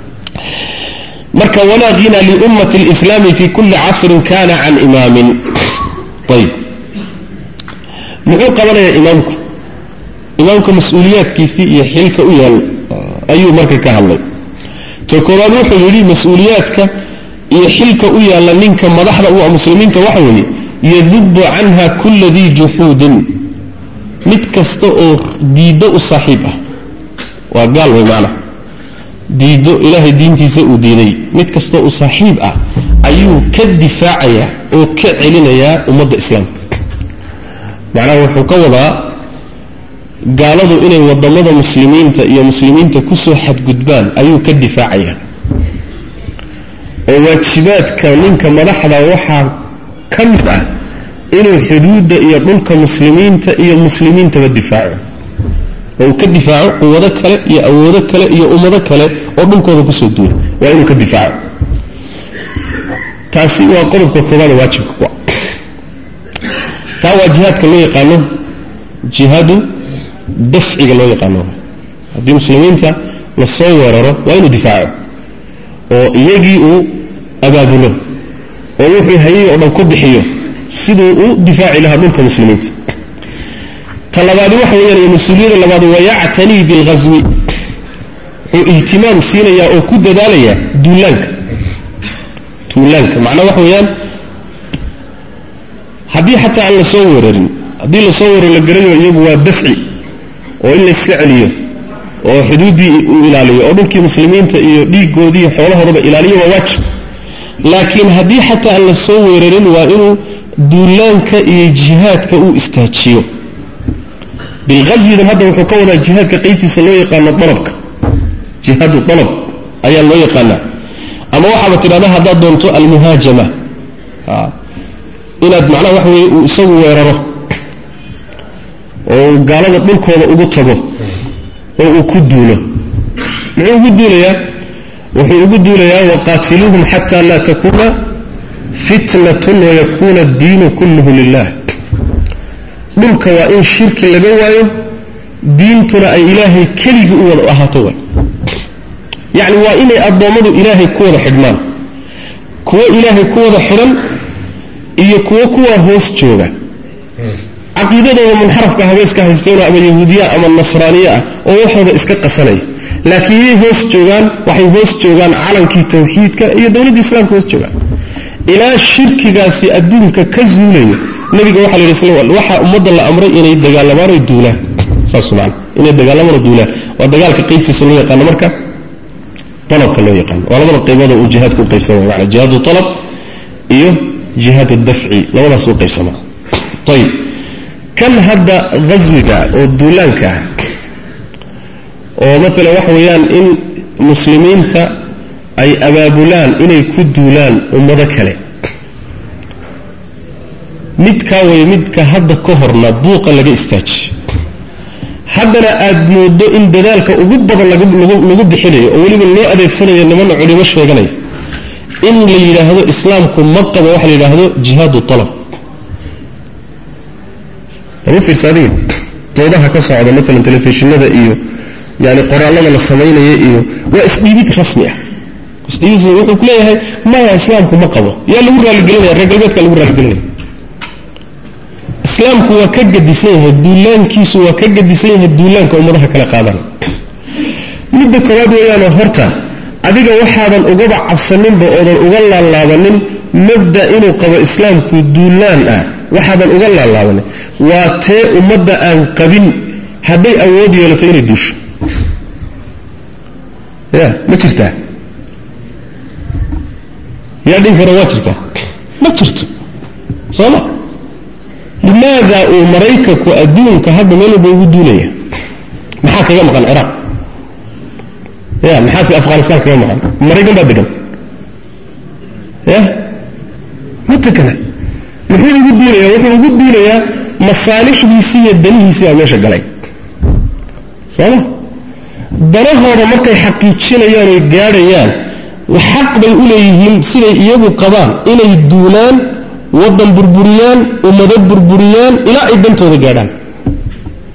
مركا ولا غنى لأمة الإسلام في كل عصر كان عن إمام طيب نقول قبل يا إمامكم مسؤوليات كيسي يحيلك أيال أيو مركا كهالله تقول روح يلي مسؤولياتك يحيلك أيال لنك مضحرة ومسلمين كوحولي يذب عنها كل ذي جحود متكستو ديدو صاحبه وقال ومعنى ديدو إلهي دينتي سأو ديني متكستو صاحبه أيو كالدفاعية أو كعلنية ومضى إسلام معناه وحكوضا قالوا إني وضمض مسلمين تكسوا حد قدبان أيو كالدفاعية وواجبات كونينك ملحظة وحا كمدة إنه حدود يقولك مسلمين تبدفاع وكالدفاع وذاك لا يأوذاك لا يأمذاك لا وقلك وذاك السدود وإنه كالدفاع تأسيء وقلك وكذا واجبك تاوى جهاد كالله يقانوه جهاد دفع كالله يقانوه هذه مسلمين نصور وإنه دفاع ويجيء أبابله ويوحي هيه ودو كبحيه سيدو دفاع لها دولك مسلمين طلبات وحويا المسؤولين اللباد ويعتني بالغزو اهتمام سينيا او كد داليا دولانك معنى وحويا حدي حتى على صور هذه الصور اللي قرنوا يبوا دفعي وإلا استعليه وحدودي إلاليه ودولك مسلمين ديقودي حولها ضبع إلاليه وواجب لكن هذه حتى على الصور وإنه دولانك جهادك أو استهتشيه بالغزو هذا وحكونا جهادك قيتي سلو يقانا طلبك جهاد الطلب أي الله يقانا أما وحبت لنا هذا دونتو المهاجمة إن معناه وحوي يسوي ويرره وقال لك ملك هذا أقطبه وكدوله معه كدوله وحي كدوله وقاتلوهم حتى لا تكون فتنة ويكون الدين كله لله ملك وإن شرك لقواه دينتنا أي إلهي كلي أول أهاتوا يعني وإن أضمد إلهي كوض حرمان كو إلهي كوض حرم إيه كو هوس جوغا عقيدة ومنحرف كهوس كهستيون أما اليهودية أما النصرانية ووحوض إسكاق السنة لكن إيه هوس جوغان وحي هوس جوغان عالم كي توحيدك إيه دولة إسلام هوس جوغان إلى الشرك قاسي أدونك كزولي النبي قال عليه الصلاة وحا أمد الله أمري إنه يدقال لمارو الدولة صلى الله إنه يدقال لمارو الدولة ودقال كقيت سنوية يقان مركة طلب كله يقان ولما القيبادة وجهادكم قيب سما يعني جهاد الطلب إيه جهاد الدفعي لولا سوء قيب سما طيب كم هذا غزوك والدولانك ومثلا وحويان إن مسلمين أي أبابلان إنه يكون دولان ومذكله midka way midka hadda ka horna buuqa laga istaaj haddana aad moodo in dadaalka ugu badan lagu bixinayo oo waliba loo adeegsanayo niman culimo sheeganay in la yiraahdo islaamku ma qabo wax la yiraahdo jihaadu talab abu firsadiin doodaha ka socda mesela telefishinada iyo yani qoraalada la sameeyo iyo waa isdiibid rasmi ah isdiibid wuxuu ku leeyahay ma islaamku ma qabo yaa lagu raali gelinayaa reer galbeedka lagu raali gelinayaa islaamku waa ka gadisay duulaankiisu waa ka gadisay duulaanka ummadaha kala qaadan midda koowaad weeyaan horta adiga waxaadan uga cabsanin ba oodan uga laalaabanin mabda inuu qabo islaamku duulaan ah waxaadan uga laalaabanin waa tee ummadda aan qabin haday awood yeelato inay duusho ma jirtaa yaa dhigi kara waa jirtaa ma jirto soo لماذا أمريكك وأدونك هذا ماله بيودونيه محاك يا مقال العراق يا محاسي أفغانستان كما مقال أمريكا بابدهم يا متكنا نحن يودونيه مصالح بيسية الدنيا يسيا ماشا قلي صالح دنها رمكي حقيقين يانو يقاريان وحق بيقوليهم سنة إيابو قضان إلي الدولان ودن بربريان ومدد بربريان إلى إدن توضي قادان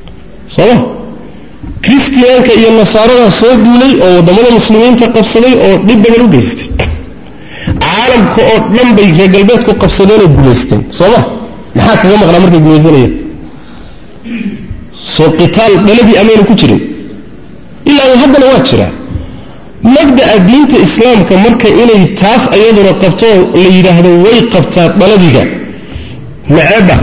صح كريستيانك iyo nasaarada soo duulay oo wadamada muslimiinta qabsaday oo dib badan u geystay caalamka oo dhan bay reer galbeedku qabsadeen oo guuleysteen soo maxaa kaga maqnaa markay guuleysanayeen soo qitaal dalbi ameen ku jiray ilaa haddana waa jira mabda diinta islaamka marka inay taas ayaduna qabto la yiraahdo way qabtaa daladiga maaba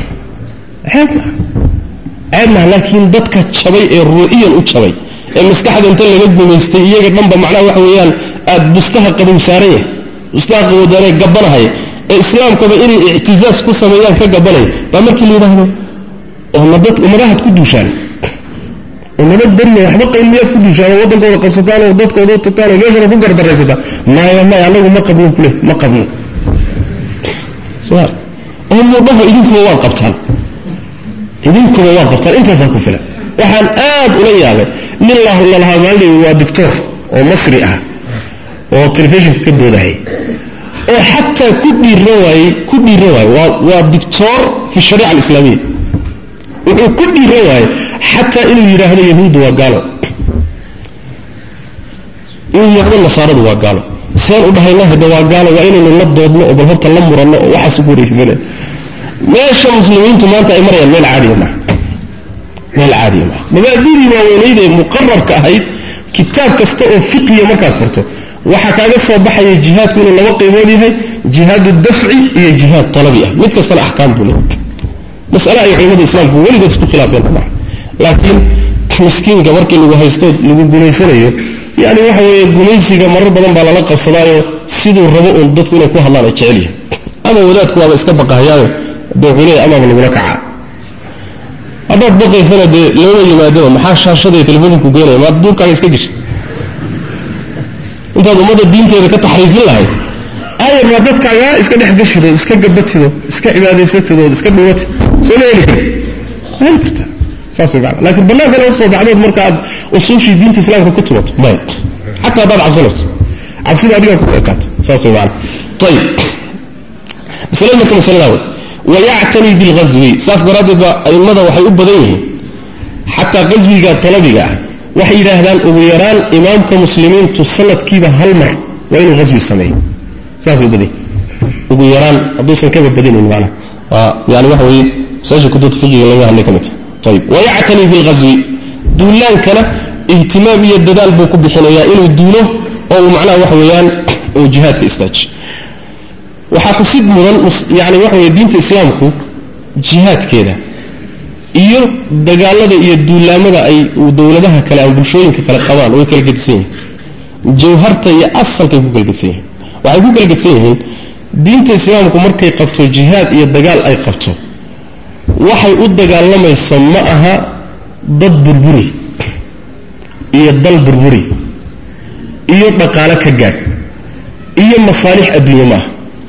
أما لكن ضدك الشبي الرؤية الشبي المستحد أنت اللي نجم مستيجي جنب معناه وحويان مستحق بمسارية مستحق وداري قبلها هي الإسلام كبير اعتزاز قصة ميان كقبلها فمرك اللي ده هم ضد أمرها تكدوشان ومن الدنيا يحبق إنيات كدوشان وضد قول قصتان وضد قول تطان ليش أنا بقدر درس ده ما يعلم ما قبلوا كله ما قبلوا سؤال هم ضد إيدهم هو القبطان idinku waa qabtaan intaas ku filan waxaan aad u leeyahay lillahi lillahi wali waa doctor oo masri ah oo television ka doodahay oo hatta ku dhiiraway waa doctor fi shariica islaamiyya wuxuu ku dhiiraway hatta inuu yiraahdo yahuudu waa gaalo inuu yiraahdo nasaaradu waa gaalo seen u dhahay lahada waa gaalo waa inuu la doodno oo bal horta la murano oo waxa soo wareegsanay meesha muslimiintu maanta ay marayaan meel caadi ma mabaadiidi waaweynayde muqarrarka ahayd kitaab kasta oo fiqiya markaad furto waxa kaaga soo baxaya jihaadku inuu laba qaybood yahay jihaadu dafci iyo jihaad talabi ah mid kasta ahkaam buu leeyahay mas'ala ay culimada islaamku waligood isku khilaafeen laakiin miskiin gabarkii lagu haysto lagu guuleysanayo yani waxa weeye guuleysiga marar badan baa lala qabsadaayo sidoo rabo oo dadku inay ku hadlaan ay jecel yihiin ama wadaadku waa iska baqahayaayo dawladda ama lagu kaca hadda baqaysana de loo yimaado maxaa shaashada telefoonku geeyay ma duurkaaga iska gashay inta umada diinteeda ka taxriifin lahay ayna dadkaaga iska dhex gashido iska gabatido iska cibaadaysatido iska dhuwat soo leeyahay saaso baa laakiin banaanka loo soo baxdo marka aad usuushi diinta islaamka ku tumato ma hatta dad cabsida adiga ku ekaat saaso baa طيب مسلمة ويعتني بالغزو ساس برادب المدى وحي أبديه حتى غزوي طلبي وحي لهذان أبيران إمامك مسلمين تصلت كيبا هالمر وين غزوي السماء ساس أبديه أبيران أبوسا كيف أبدين من معنا يعني وحوي ساجة كدوت فقه الله عنك متى طيب ويعتني بالغزو دولان كان اهتمامي الددال بوكب حنيا إنه الدوله أو معناه وحويان وجهات الإسلاج وحاقصد مدن يعني وحوي دينة إسلامكو جهاد كده iyo dagaalada iyo duulaamada ay dawladaha kale ama bulshooyinka kale qabaan way kala gedsan jawharta iyo asalka ku kala gedsan waxay ku kala gedsan yihiin diinta islaamku markay qabto jihaad iyo dagaal ay qabto waxay u dagaalamaysaa ma aha dad burburi iyo dal burburi iyo dhaqaale ka gaad iyo masaalix adduunyo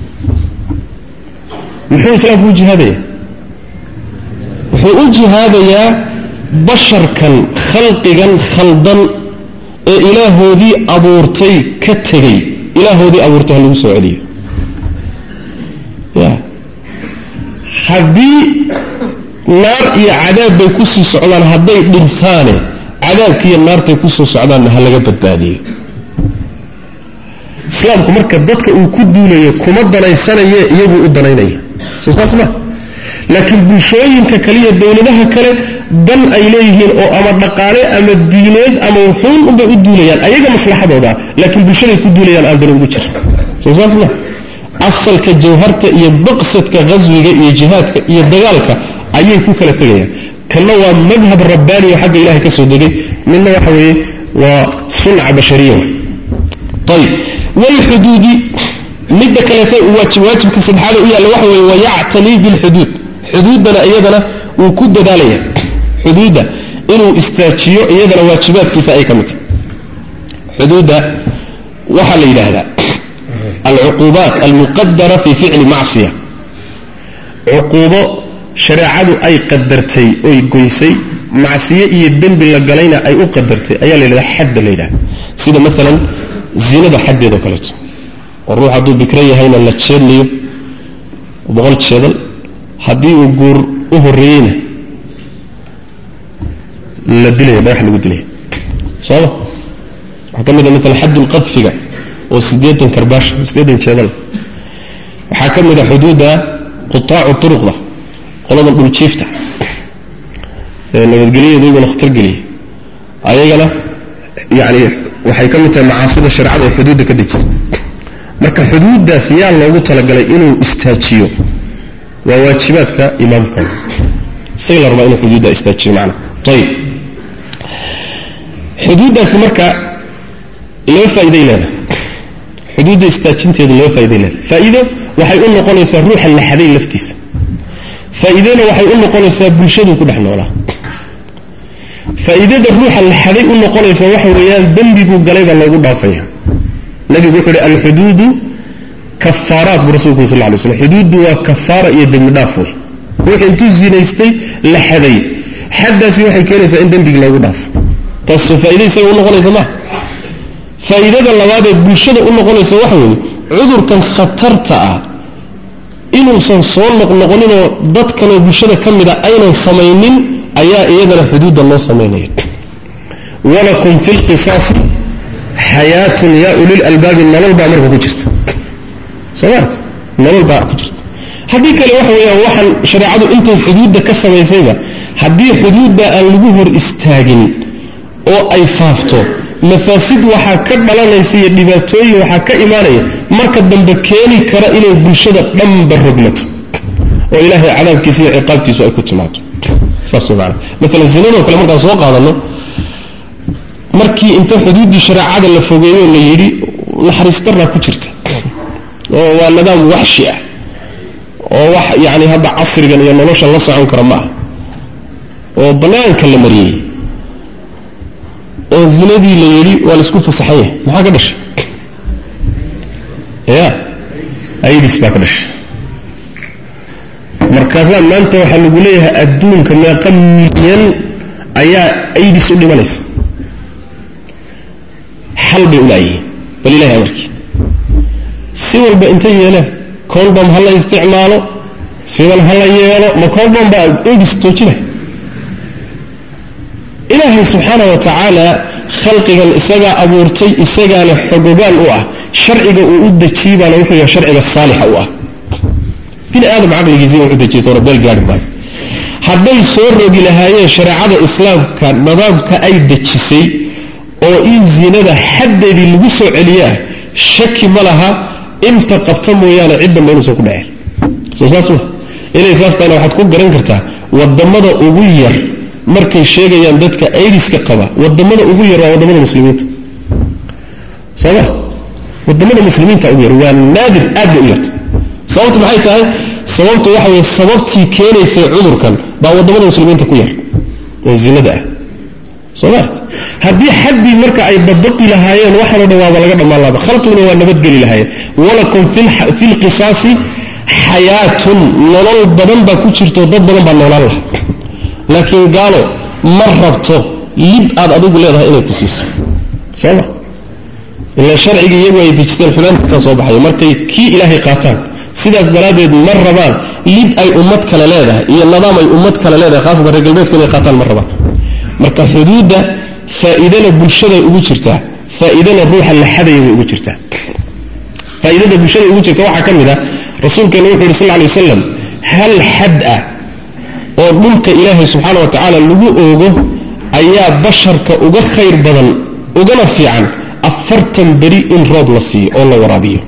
muxuu islaamku jihaadaya wuxuu jihaadaya basharkan khalqigan khaldan ee ilaahoodii abuurtay ka tagay ilaahoodii abuurtay lagu soo celiyo haddii naar iyo cadaab bay ku sii socdaan hadday dhintaane cadaabkiiyo naartay ku soo socdaan ha laga badbaadiyo islaamku marka dadka uu ku duulayo kuma danaysanayo iyagu u danaynaya سوسما لكن بشوينك كلية دولتها كله دم أيليهن أو أما الدقالة أما الدينات أما وحون وبيدوليان أيها مصلحة هذا لكن بشوي كدوليان ألبن وجهر سوسما أصل كجوهرت يبقصت كغزو يجهاد يدجالك أيه كوكلة تجيه كنوع مذهب الرباني وحق إله كسودي من نحوه وصنع بشرية طيب والحدود مدة كلتين واجب كسبحانه إياه لوحوه ويعتني بالحدود حدودنا إيادنا وكد دالية حدودا إنه استاتشيو إيادنا واجبات كسائي كمت حدودا وحل إلى هذا العقوبات المقدرة في فعل معصية عقوبة شريعة أي قدرتي أي قيسي معصية يدن باللقالين أي أقدرتي أي ليلة حد ليلة سيدا مثلا زينة حد يدو كلت والروح عدو بكرية هين اللي تشير لي وبغل تشيدل حدي وقور أهرين la dilay dhagax lagu dilay soo waxa kamid ah midna xadul qadfiga oo 80 karbaash 80 jeedal waxa kamid ah xuduuda qitaacu turuqda qolada dhul jiifta nabadgeliyada iyo khatar geliya ayagana yaani waxay kamid tahay macaasida sharciga ee xuduuda ka dejisay marka xuduudaas yaa loogu talagalay inuu istaajiyo waa waajibaadka imaamka sayla raba inuu xuduuda istaajiyo macna tayib xuduudaas marka loo faa'iiday leedahay xuduuda istaajinteedu loo faa'iiday leedahay faa'iido waxay u noqonaysaa ruuxa la xaday laftiisa faa'iidana waxay u noqonaysaa bulshadu ku dhex noolaa faa'iidada ruuxa la xaday u noqonaysa waxa weeyaan dambigu galay baa loogu dhaafaya nabigu wuxuu yidhi alxuduudu kafaaraat buu rasuulku sallallahu alayhi wasallam xuduudu waa kafaara iyo dambi dhaaf wey ruux intuu zinaystay la xaday xaddaasi waxay keenaysaa in dambiga loogu dhaafo taas faa'iidaysa u noqonaysa ma faa'iidada labaad ee bulshada u noqonaysa waxa weeye cudurkan khatarta ah inuusan soo noqnoqoninoo dad kale bulshada ka mid a aynan samaynin ayaa iyadana xuduudda loo samaynaya walakum fi lqisaasi xayaatun yaa ulil albaabi nolol baa marka ku jirta soo maarta nolol baa ku jirta haddii kale waxa weeyaan waxaan shareecadu intay xuduudda ka samaysayba haddii xuduudda aan lagu hor istaagin oo ay faafto mafaasid waxaa ka dhalanaysa iyo dhibaatooyin waxaa ka imaanaya marka dambe keeni kara inay bulshada dhanba rogmato oo ilaahay cadaabkiisa iyo ciqaabtiisu ay ku timaado saas macna mesela zinadoo kale markaan soo qaadano markii inta xuduuddii shareecada la fogeeyo la yidhi naxariis darra ku jirta oo waa nidaam waxshi ah oo wax yani hadda casrigan iyo nolosha la socon kara ma aha oo banaanka la mariyey oo zinadii la yidhi waa la isku fasaxaya maxaa ka dhashay ya aydis baa ka dhashay markaasaa maanta waxaa lagu leeyahay adduunka meeqa milyan ayaa aydis u dhimanaysa xal bay ulaayihiin bal ilahay amarkii si walba intay yeeleen condom ha la isticmaalo sidan ha la yeelo ma condom baa aydis toojina ilaahay subxaana wa tacaala khalqigan isagaa abuurtay isagaana xogogaan u ah sharciga uu u dejiyey baana wuxuu yahay sharciga saalixa u ah bini aadam caqligiisii wuxuu dejiyey soo beel gaari maayo hadday soo rogi lahaayeen shareecada islaamka nidaamka ay dejisay oo in zinada xaddeedii lagu soo celiyaa shaki ma laha inta qabta mooyaane cidda maynuusan ku dhaceen soo saas ma inay saas tahayna waxaad ku garan kartaa waddamada ugu yar markay sheegayaan dadka aydiska qaba waddamada ugu yar waa waddamada muslimiinta sooma waddamada muslimiinta ugu yar waa naadir aad bay u yarta sababtu maxay tahay sababtu waxa weeye sababtii keenaysay cudurkan baa waddamada muslimiinta ku yar oo zinada ah soo maarta haddii xaddii marka ay dabaqi lahaayeen waxaana dhawaaba laga dhammaan laaba khalqiguna waa nabadgeli lahaayeen walakum fi lqisaasi xayaatun nolol badan baa ku jirto dad badan baa noolaan laha laakiin gaalo ma rabto lib aad adigu leedahay inay ku siiso sooma ilaa sharcigii iyagu ay dejisteen xumaantiisaa soo baxaya markay kii ilaahay qaataan sidaas daraaddeed ma rabaan lib ay ummad kale leedahay iyo nidaam ay ummad kale leedahay khaasatan reer galbeedku inay qaataan ma rabaan marka xuduudda faa'iidana bulshaday ugu jirtaa faa'iidana ruuxa la xadaya way ugu jirtaa faa'iidada bulshada ugu jirta waxaa ka mid ah rasuulkeena wuxuu yidhi sal alay wasalam hal xad ah oo dhulka ilaahay subxaana wa tacaala lagu oogo ayaa basharka uga khayr badan ugana fiican 40 beri in roob la siiyo oo la waraabiyo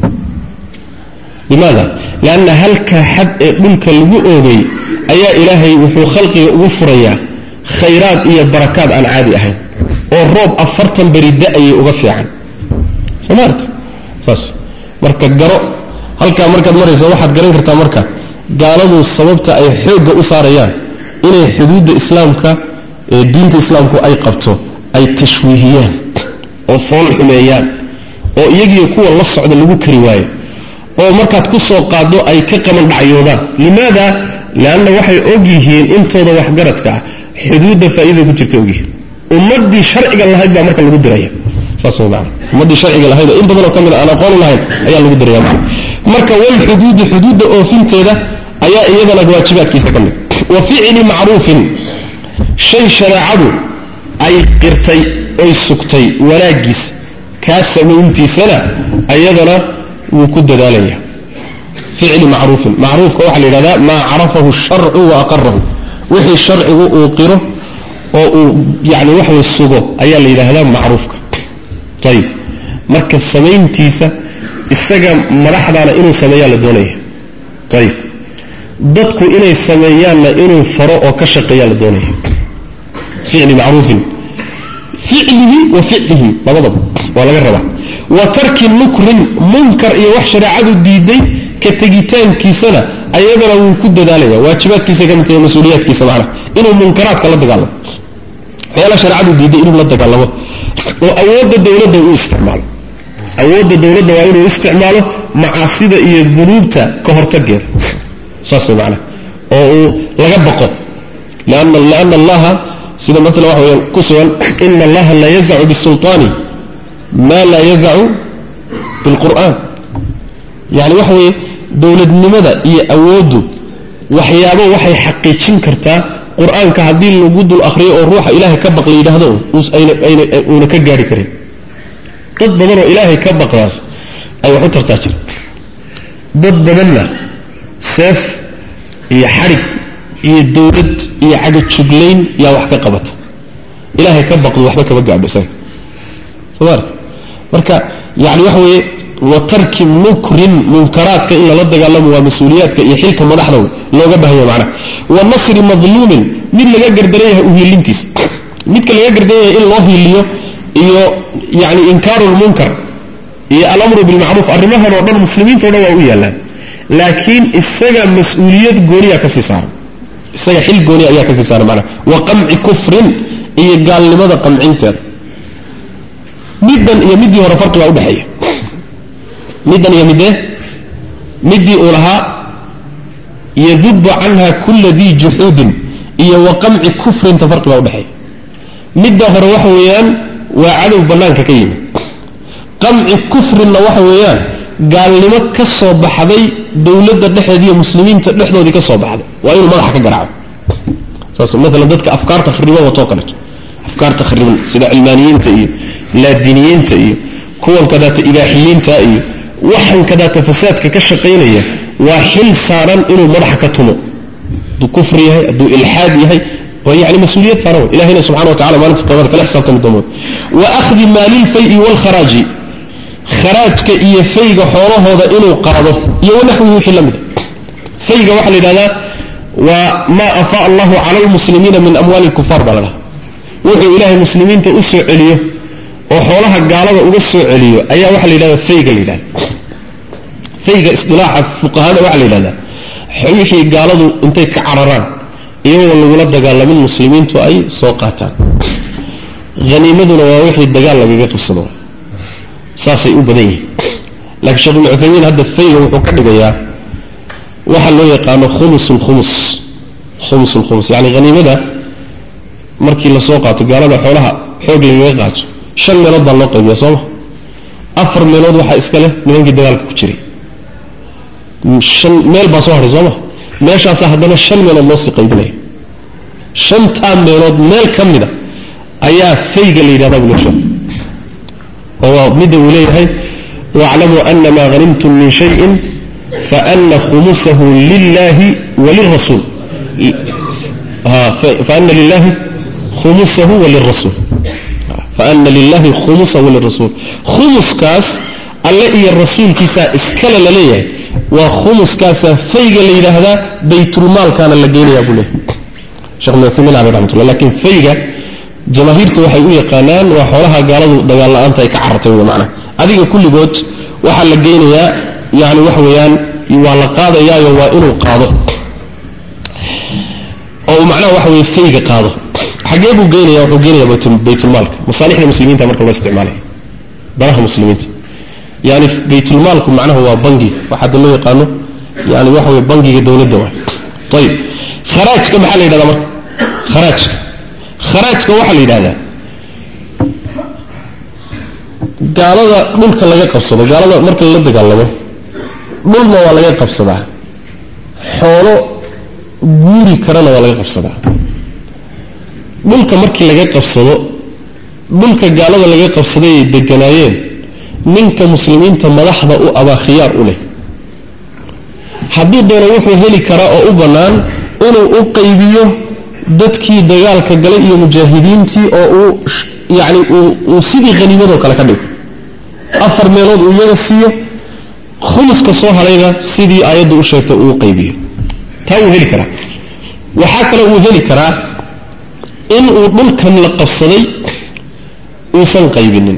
limaada lianna halka xad ee dhulka lagu oogay ayaa ilaahay wuxuu khalqiga ugu furayaa khayraad iyo barakaad aan caadi ahayn oo roob 40 beri da'ayay uga fiican samaarta saas marka garo halka markaad marayso waxaad garan kartaa marka gaaladu sababta ay xoogga u saarayaan inay xuduudda islaamka ee diinta islaamku ay qabto ay tashwiihiyaan oo fool xumeeyaan oo iyagiyo kuwa la socda lagu kari waayo oo markaad ku soo qaado ay ka qaban dhacyoodaan limaada laanna waxay og yihiin intooda waxgaradka ah xuduudda faa'iido ku jirta og yihiin ummadii sharciga lahayd baa marka lagu diraya saas oo macna ummadii sharciga lahayd in badan oo kamid aan aqoon lahayn ayaa lagu diraya marka wal xuduudda oofinteeda ayaa iyadana waajibaadkiisa kamid wa fi'li ma'rufin shay shariicadu ay qirtay oy sugtay wanaagiis kaa samayntiisana ayadana wuu ku dadaalaya ficli macruufin macruufka waxaa la yidhahdaa maa carafahu sharcu wa aqarahu wixii sharcigu uu qiro oo uu yani waxway sugo ayaa la yidhaahdaa macruufka ayib marka samayntiisa isaga madaxdaana inuu sameeyaa la doonaya ayib dadku inay sameeyaanna inuu faro oo ka shaqeeyaa la doonaya ficli macruufin ficlihi wa ficlihi labadaba waa laga rabaa wa tarki nukrin munkar iyo wax shareecadu diiday ka tegitaankiisana ayadana wuu ku dadaalaya waajibaadkiisa ka mid tahay mas-uuliyaadkiisa macna inuu munkaraadka la dagaalamo waxyaala shareecadu diiday inuu la dagaalamo oo awoodda dawladda uu isticmaalo awoodda dawladda waa inuu isticmaalo macaasida iyo dunuubta ka hortageeda saas macna oo uu laga baqo lianna allaha sida matala waxa weeyaan ku sugan ina allaha la yazacu bisulطaani maa laa yazacu bilqur'aan yani waxa weeye dowladnimada iyo awooddu waxyaabo waxay xaqiijin kartaa qur-aanka haddii lagu dul akhriyo oo ruuxa ilaahay ka baq la yidhaahdo uuna ka gaari karin dad badanoo ilaahay ka baqdaas ay wax u tartaa jira dad badanna seef iyo xadhig iyo dawlad iyo cagajuglayn yaa wax ka qabata ilaahay ka baqdo waxba kama gaadho isaga somaart marka yani waxa weeye wa tarki nukrin munkaraadka in lala dagaalamo waa mas-uuliyaadka iyo xilka madaxda looga baahanya macnaha wa nasri madluumin mid laga gardaran yahay uhiilintiisa midka laga gardaran yahay in loo hiiliyo iyo yani inkaaru lmunkar iyo alamru bilmacruuf arrimahan oo dhan muslimiinta o dhan waa u yaallaan laakiin isaga mas-uuliyad gooniyaa kasii saaran isaga xil gooni ayaa kasii saaran macnaha wa qamci kufrin iyo gaalnimada qamcinteeda middan iyo middii hore farqi baa udhexeeya middan iyo middii uu lahaa yadubu canha kula dii juxuudin iyo wa qamci kufrinta farqi baa udhexeeya midda hore waxa weeyaan waa cadow bannaanka ka yimi qamci kufrinna waxa weeyaan gaalnimo ka soo baxday dawladda dhexeeda iyo muslimiinta dhexdoodii ka soo baxday waa inuu madaxa ka garaaco saas maalan dadka afkaarta khariban watoo kaleeto afkaarta khariban sida cilmaaniyiinta iyo laadiniyiinta iyo kuwan kadaata ibaaxiyiinta iyo waxan kadaata fasaadka ka shaqaynaya waa xil saaran inuu madaxa ka tumo hadduu kufri yahay hadduu ilxaad yahay waa yani mas-uuliyad saaran wey ilahina subxana wa tacala maalinta qiyaamada kala xisaabtami doono wa akhdi maalilfay waalkharaaji kharaajka iyo fayga xoolahooda inuu qaado iyo wanaxwihi wixii la mida fayga waxaa la yidhahdaa waa maa afaa allahu cala almuslimiina min amwaali lkufaar baa la dhaha wuxuu ilaahay muslimiinta u soo celiyo oo xoolaha gaalada uga soo celiyo ayaa waxaa la yidhahdaa fayga la yidhahda fayga isdilaaxa fuqahada waxaa la yidhahdaa wixii gaaladu intay ka cararaan iyagoo lagula dagaalamin muslimiintu ay soo qaataan haniimaduna waa wixii dagaal lagaga qabsado saasay u badan yihiin laakiin sheekh ibnu cuthaymiin hadda fayga wuxuu ka dhigayaa waxa loo yaqaano khumusulkhumus yani haniimada markii lasoo qaato gaalada xoolaha xoog lagaga qaato 5 meelood baa loo qaybiyaa sooma 4 meelood waxaa iska leh nimankii dagaalka ku jiray 5 meel baa soo haray sooma meeshaasa haddana 5 meelood loo sii qaybinaya 5taa meelood meel ka mida ayaa fayga la yidhahdaa buu leesha oo midda uu leeyahay waclamuu ana maa hanimtum min shayin faana khumusahu lilahi walirasuul faana lilahi khumusahu walirasuul faana lilahi khumusahu walirasuul khumuskaas alle iyo rasuulkiisaa iskale la leeyahay waa khumuskaasaa fayga la yidhaahdaa baytulmaalkaana la geynayaa buu leeyahay sheekh ibnu uthaymiin caleyh raxmatullah laakiin fayga jamaahiirtu waxay u yaqaanaan waa xoolaha gaaladu dagaal la-aanta ay ka carartay wey macnaha adiga kulligood waxaa la geynayaa yani waxa weeyaan waa la qaadayaayo waa inuu qaado oo uu macnaha waxa weye fayga qaado xagee buu geynaya wuxuu geenayaa baytulmaalka masaalixda muslimiinta marka loo isticmaalaya danaha muslimiinta yani baytulmaalku macnaha waa bangi waxa hadda loo yaqaano yani waxa weye bangiga dawladda waay ayib kharaajka maxaa la yidhahdaa marka kharaajka waxaa la yidhahdaa gaalada dhulka laga qabsado gaalada marka la dagaalamo dhulna waa laga qabsadaa xoolo guuri karana waa laga qabsadaa dhulka markii laga qabsado dhulka gaalada laga qabsaday ay deganaayeen ninka muslimiinta madaxda u aba khiyaar u leh haddii doono wuxuu heli karaa oo u bannaan inuu u qaybiyo dadkii dagaalka galay iyo mujaahidiintii oo uu sidii khaniimadoo kale ka dhigo 4 meelood uu iyaga siiyo khumuska soo harayna sidii aayaddu u sheegtay uu qaybiyo taa uu heli karaa waxaa kale uu heli karaa in uu dhulkan la qabsaday uusan qaybinin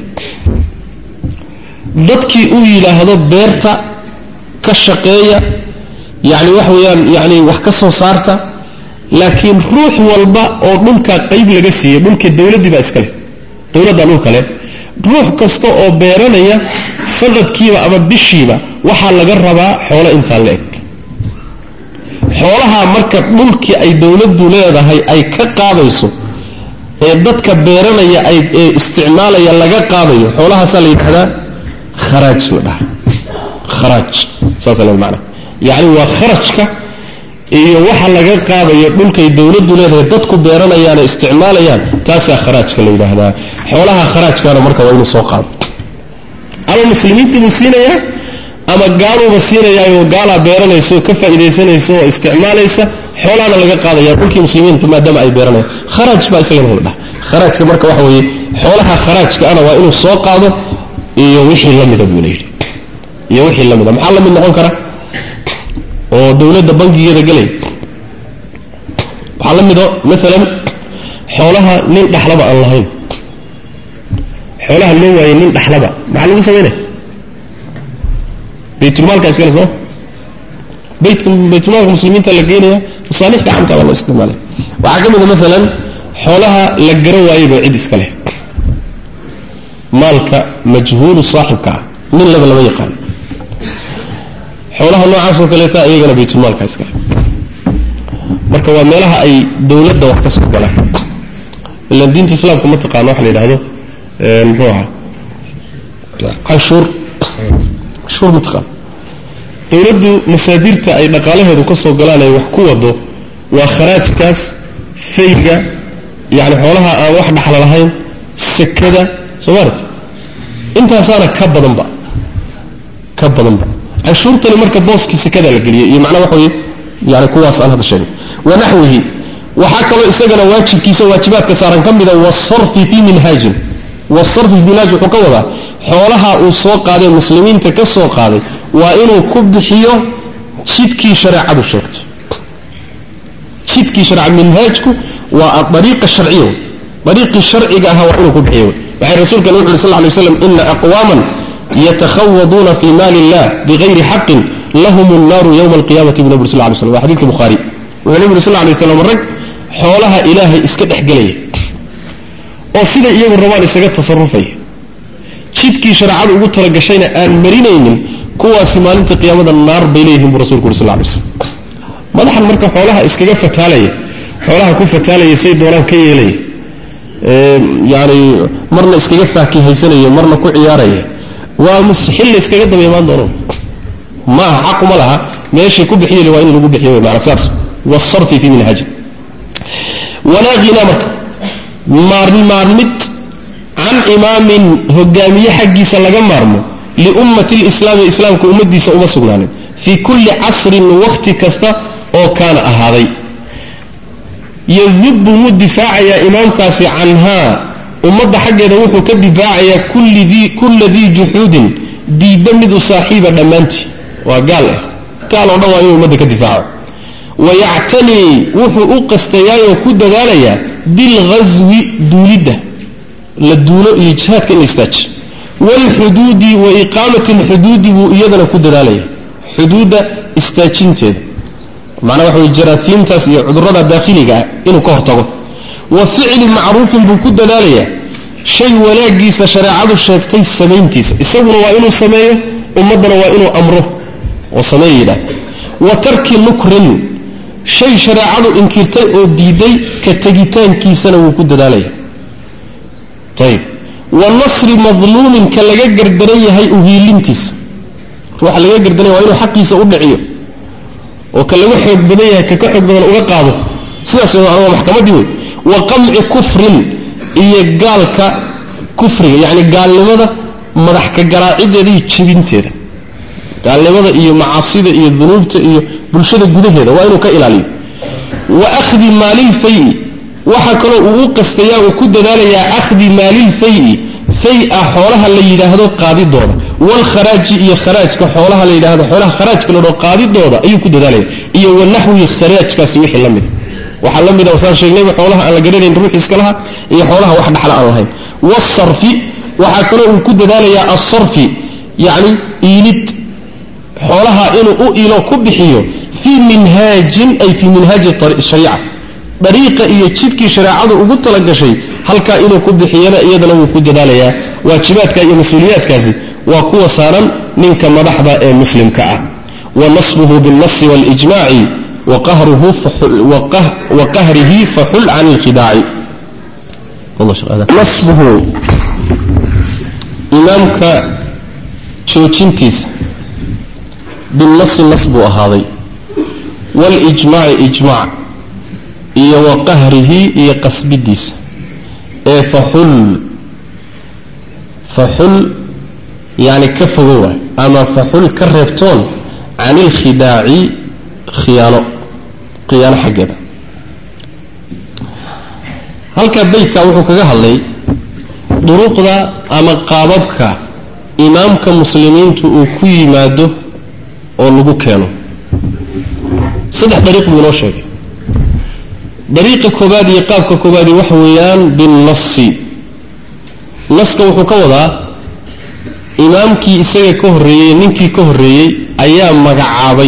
dadkii uu yidhaahdo beerta ka shaqeeya wax weeyaan wax ka soo saarta laakiin ruux walba oo dhulka qayb laga siiyay dhulka dawladda baa iska leh dawladda dhulka leh ruux kasta oo beeranaya sanadkiiba ama bishiiba waxa laga rabaa xoolo inta la eg xoolaha marka dhulkii ay dawladdu leedahay ay ka qaadayso ee dadka beeranaya ay isticmaalaya laga qaadayo xoolahaas la yiraahdaa kharaaj la dhahay kharaaj saasana macna waa kharajka iyo waxa laga qaadayo dhulkay dawladdu leedahay dadku beeranayaan isticmaalayaan taas kharaajka la yiraahdaa xoolaha kharaajkana marka waa inuu soo qaado ama muslimiintu siinaya ama gaaluba siinaya oo gaala beeranayso ka faa'iideysanayso oo isticmaalaysa xoolaana laga qaadaya dhulkii muslimiintu maadaama ay beeranayaan kharaaj baa isaga la dhahay kharaajka marka waxa weeye xoolaha kharaajka ana waa inuu soo qaado iyo wixii la mid ah buuleeyay iyo wixii la mid ah maxaa la mid noqon kara oo dawladda bangigeeda galay waxa la mid ah mesela xoolaha nin dhaxlaba aan lahayn xoolaha loo waayay nin dhaxlaba maxaa lagu sameeyay baytulmaalka iska soo baytulmaalka muslimiinta la geenaya masalixda caamka loo isticmaalay waxa kamid ah mesela xoolaha la garo waayay baa cid iska leh maalka majhuul saaxibka min laba yaqaan xoolaha noocaas oo kale taa iyagana baytulmaalka iska marka waa meelaha ay dawladda wax ka soo galaan ilaa diinta islaamka ma taqaan wax la yiraahdo muxuu ahaa cashuur mutaqaan dawladdu masaadirta ay dhaqaalaheedu ka soo galaan ay wax ku wado waa kharaajkaas fayga xoolaha aan wax dhaxal lahayn sakada Soomaaliya intaasana ka badanba cashuurtani marka booski sakada la galiyo iyo macna waxa weeye kuwaas aan hada sheegay wanaxwihi waxa kale isagana waajibkiisa waajibaadka saaran kamida wasarfi fi minhajin wasarfi bilaj wuxuu ka wadaa xoolaha uu soo qaaday muslimiinta ka soo qaaday waa inuu ku bixiyo jidkii shariicadu sheegtay jidkii shariica minhajku waa dariiqa sharciyo dariiqi sharciga ah waa inuu ku bixiyo waxay rasuulka sallallahu alayhi wasallam inna aqwaman يتخوضون في مال الله بغير حق لهم النار يوم القيامة بنبي صلى الله عليه وسلم وحديث البخاري ونبي صلى الله عليه وسلم الرجل حولها إلهي اسكت احقليه وصيدا إياه الروان اسكت تصرفيه شدكي شرعان وقلت لقشينا آن مرينين كوا سمالين قيامة النار بإليهم برسول صلى الله عليه وسلم ماذا المركة حولها اسكت فتاليه حولها كفتاليه سيد ولو كي إليه مرنا اسكت فاكي هيسانيه مرنا كو عياريه ومستحيل اسكغد بيمان دورو ما حق ما لها ماشي كبخيه لو ان لو بخيه مع اساس والصرف في منهج ولا غنامك مارمت عن امام هجامي حقي سلغا مارمو لامه الاسلام كامديسا وما سغنان في كل عصر وقت كستا او كان اهادي يذب مدفاع يا امام كاسي عنها ummadda xaggeeda wuxuu ka difaacaya kulli ذي جحود diidamid saaxiiba dhamaanti waa gaal oo dhan waa inuu ummadda ka difaaco wayactani wuxuu u qastayaa ku dadaalaya bil ghazwi duulida la duulo iyo jihadka in istaaj wal hududi wa iqamati al hududi iyadana ku dadaalaya xuduuda istaajinteeda macna waxa jaraafimtaas iyo cudurrada daaqiliga inuu ka hortago وفعل معروف بكل دلالية شيء ولاجيس شريعة الشيكتي السمينتيس يسوون وإنه سميه ومدنا وإنه أمره وصميه له وترك نكر شيء شريعة إنكرتي وديدي كتجتان كيسنا وكل دلالية طيب والنصر مظلوم كالجر دريه هي أهيلنتيس روح لجر دريه وإنه حقي سأدعيه وكالوحد بديه ككحد بدل أوقعه سياسة محكمة دي وقمع كفر إيقالك kufriga yani gaalnimada madax ka garaacideeda iyo jibinteeda gaalnimada iyo macaasida iyo dunuubta iyo bulshada gudaheeda waa inuu ka ilaaliyo wa akhdi maalil fay'i waxa kale uu qastayaa uu ku dadaalayaa akhdi maalil fay'i fay'a xoolaha la yiraahdo qaadidooda wal kharaji iyo kharajka xoolaha la yiraahdo xoolaha kharajka loo qaadidooda ayuu ku dadaalaya iyo wanahwi kharajkaasi wixii la mid waxa la mid ah saan sheegnay xoolaha aan la garanayn ruux iska laha iyo xoolaha wax dhaxla aan lahayn wasarfi waxa kale uu ku dadaalayaa as-sarfi yani iilid xoolaha inuu u ilo ku bixiyo fi minhajin ay fi minhaj shariica dariiqa iyo jidkii shariicadu ugu tala gashay halka inuu ku bixiyana iyadana uu ku dadaalayaa waajibaadka iyo mas'uuliyaadkaasi waa kuwa saaran ninka madaxda ee muslimka ah wa nasbuhu bil nass wal ijma'i wa qahruhu wa qahrihi fahul 'an al khida'i wallahu shaqada nasbuhu imamka joojintiisa bil nass nasbu ahaday wal ijma'i ijma' iyo wa qahrihi iyo qasbidiisa ee fahul yani ka fogowa ama fahul ka reebtoon عن الخداع خيانة حقنا halka beydka wuxuu kaga hadlay duruqda ama qaababka imaamka muslimiintu uu ku yimaado oo lagu keeno saddex dariiq buu noo sheegay dariiqa koobaad iyo qaabka koobaad waxa weeyaan bin nassi naska wuxuu ka wadaa imaamkii isaga ka horeeyay ninkii ka horeeyay ayaa magacaabay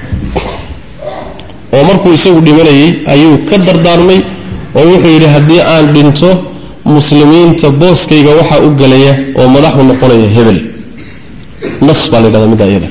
oo markuu isagu dhimanayay ayuu ka dardaarmay oo wuxuu yiri hadii aan dhinto muslimiinta booskayga waxa u galaya oo madaxu noqonaya hebel nas baa leedahay mid ayada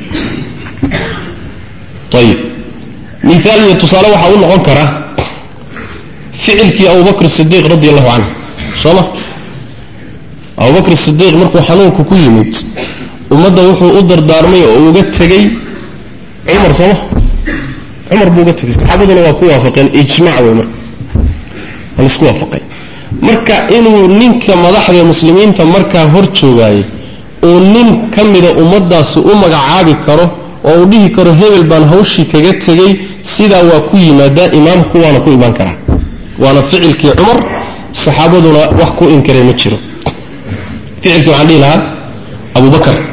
طيب مثال يتصال waxa uu noqon kara ficilkii Abu Bakr Siddiq radiyallahu anhu soma Abu Bakr Siddiq markuu xanuunku ku yimid umada wuxuu u dardaarmay oo uga tagay Umar soma Umar buu uga tagay saxaabaduna waa ku waafaqeen ijmaac way marka isku waafaqay marka inuu ninka madaxda muslimiinta marka hor joogay oo nin kamida umadaas u magacaabi karo oo uu dhihi karo hebel baan hawshii kaga tagay sida waa ku yimaada imaamku waana ku iman kara waana ficilkii Umar saxaabaduna wax ku inkiray ma jiro ficilkii aan dhihi lahaa Abu Bakr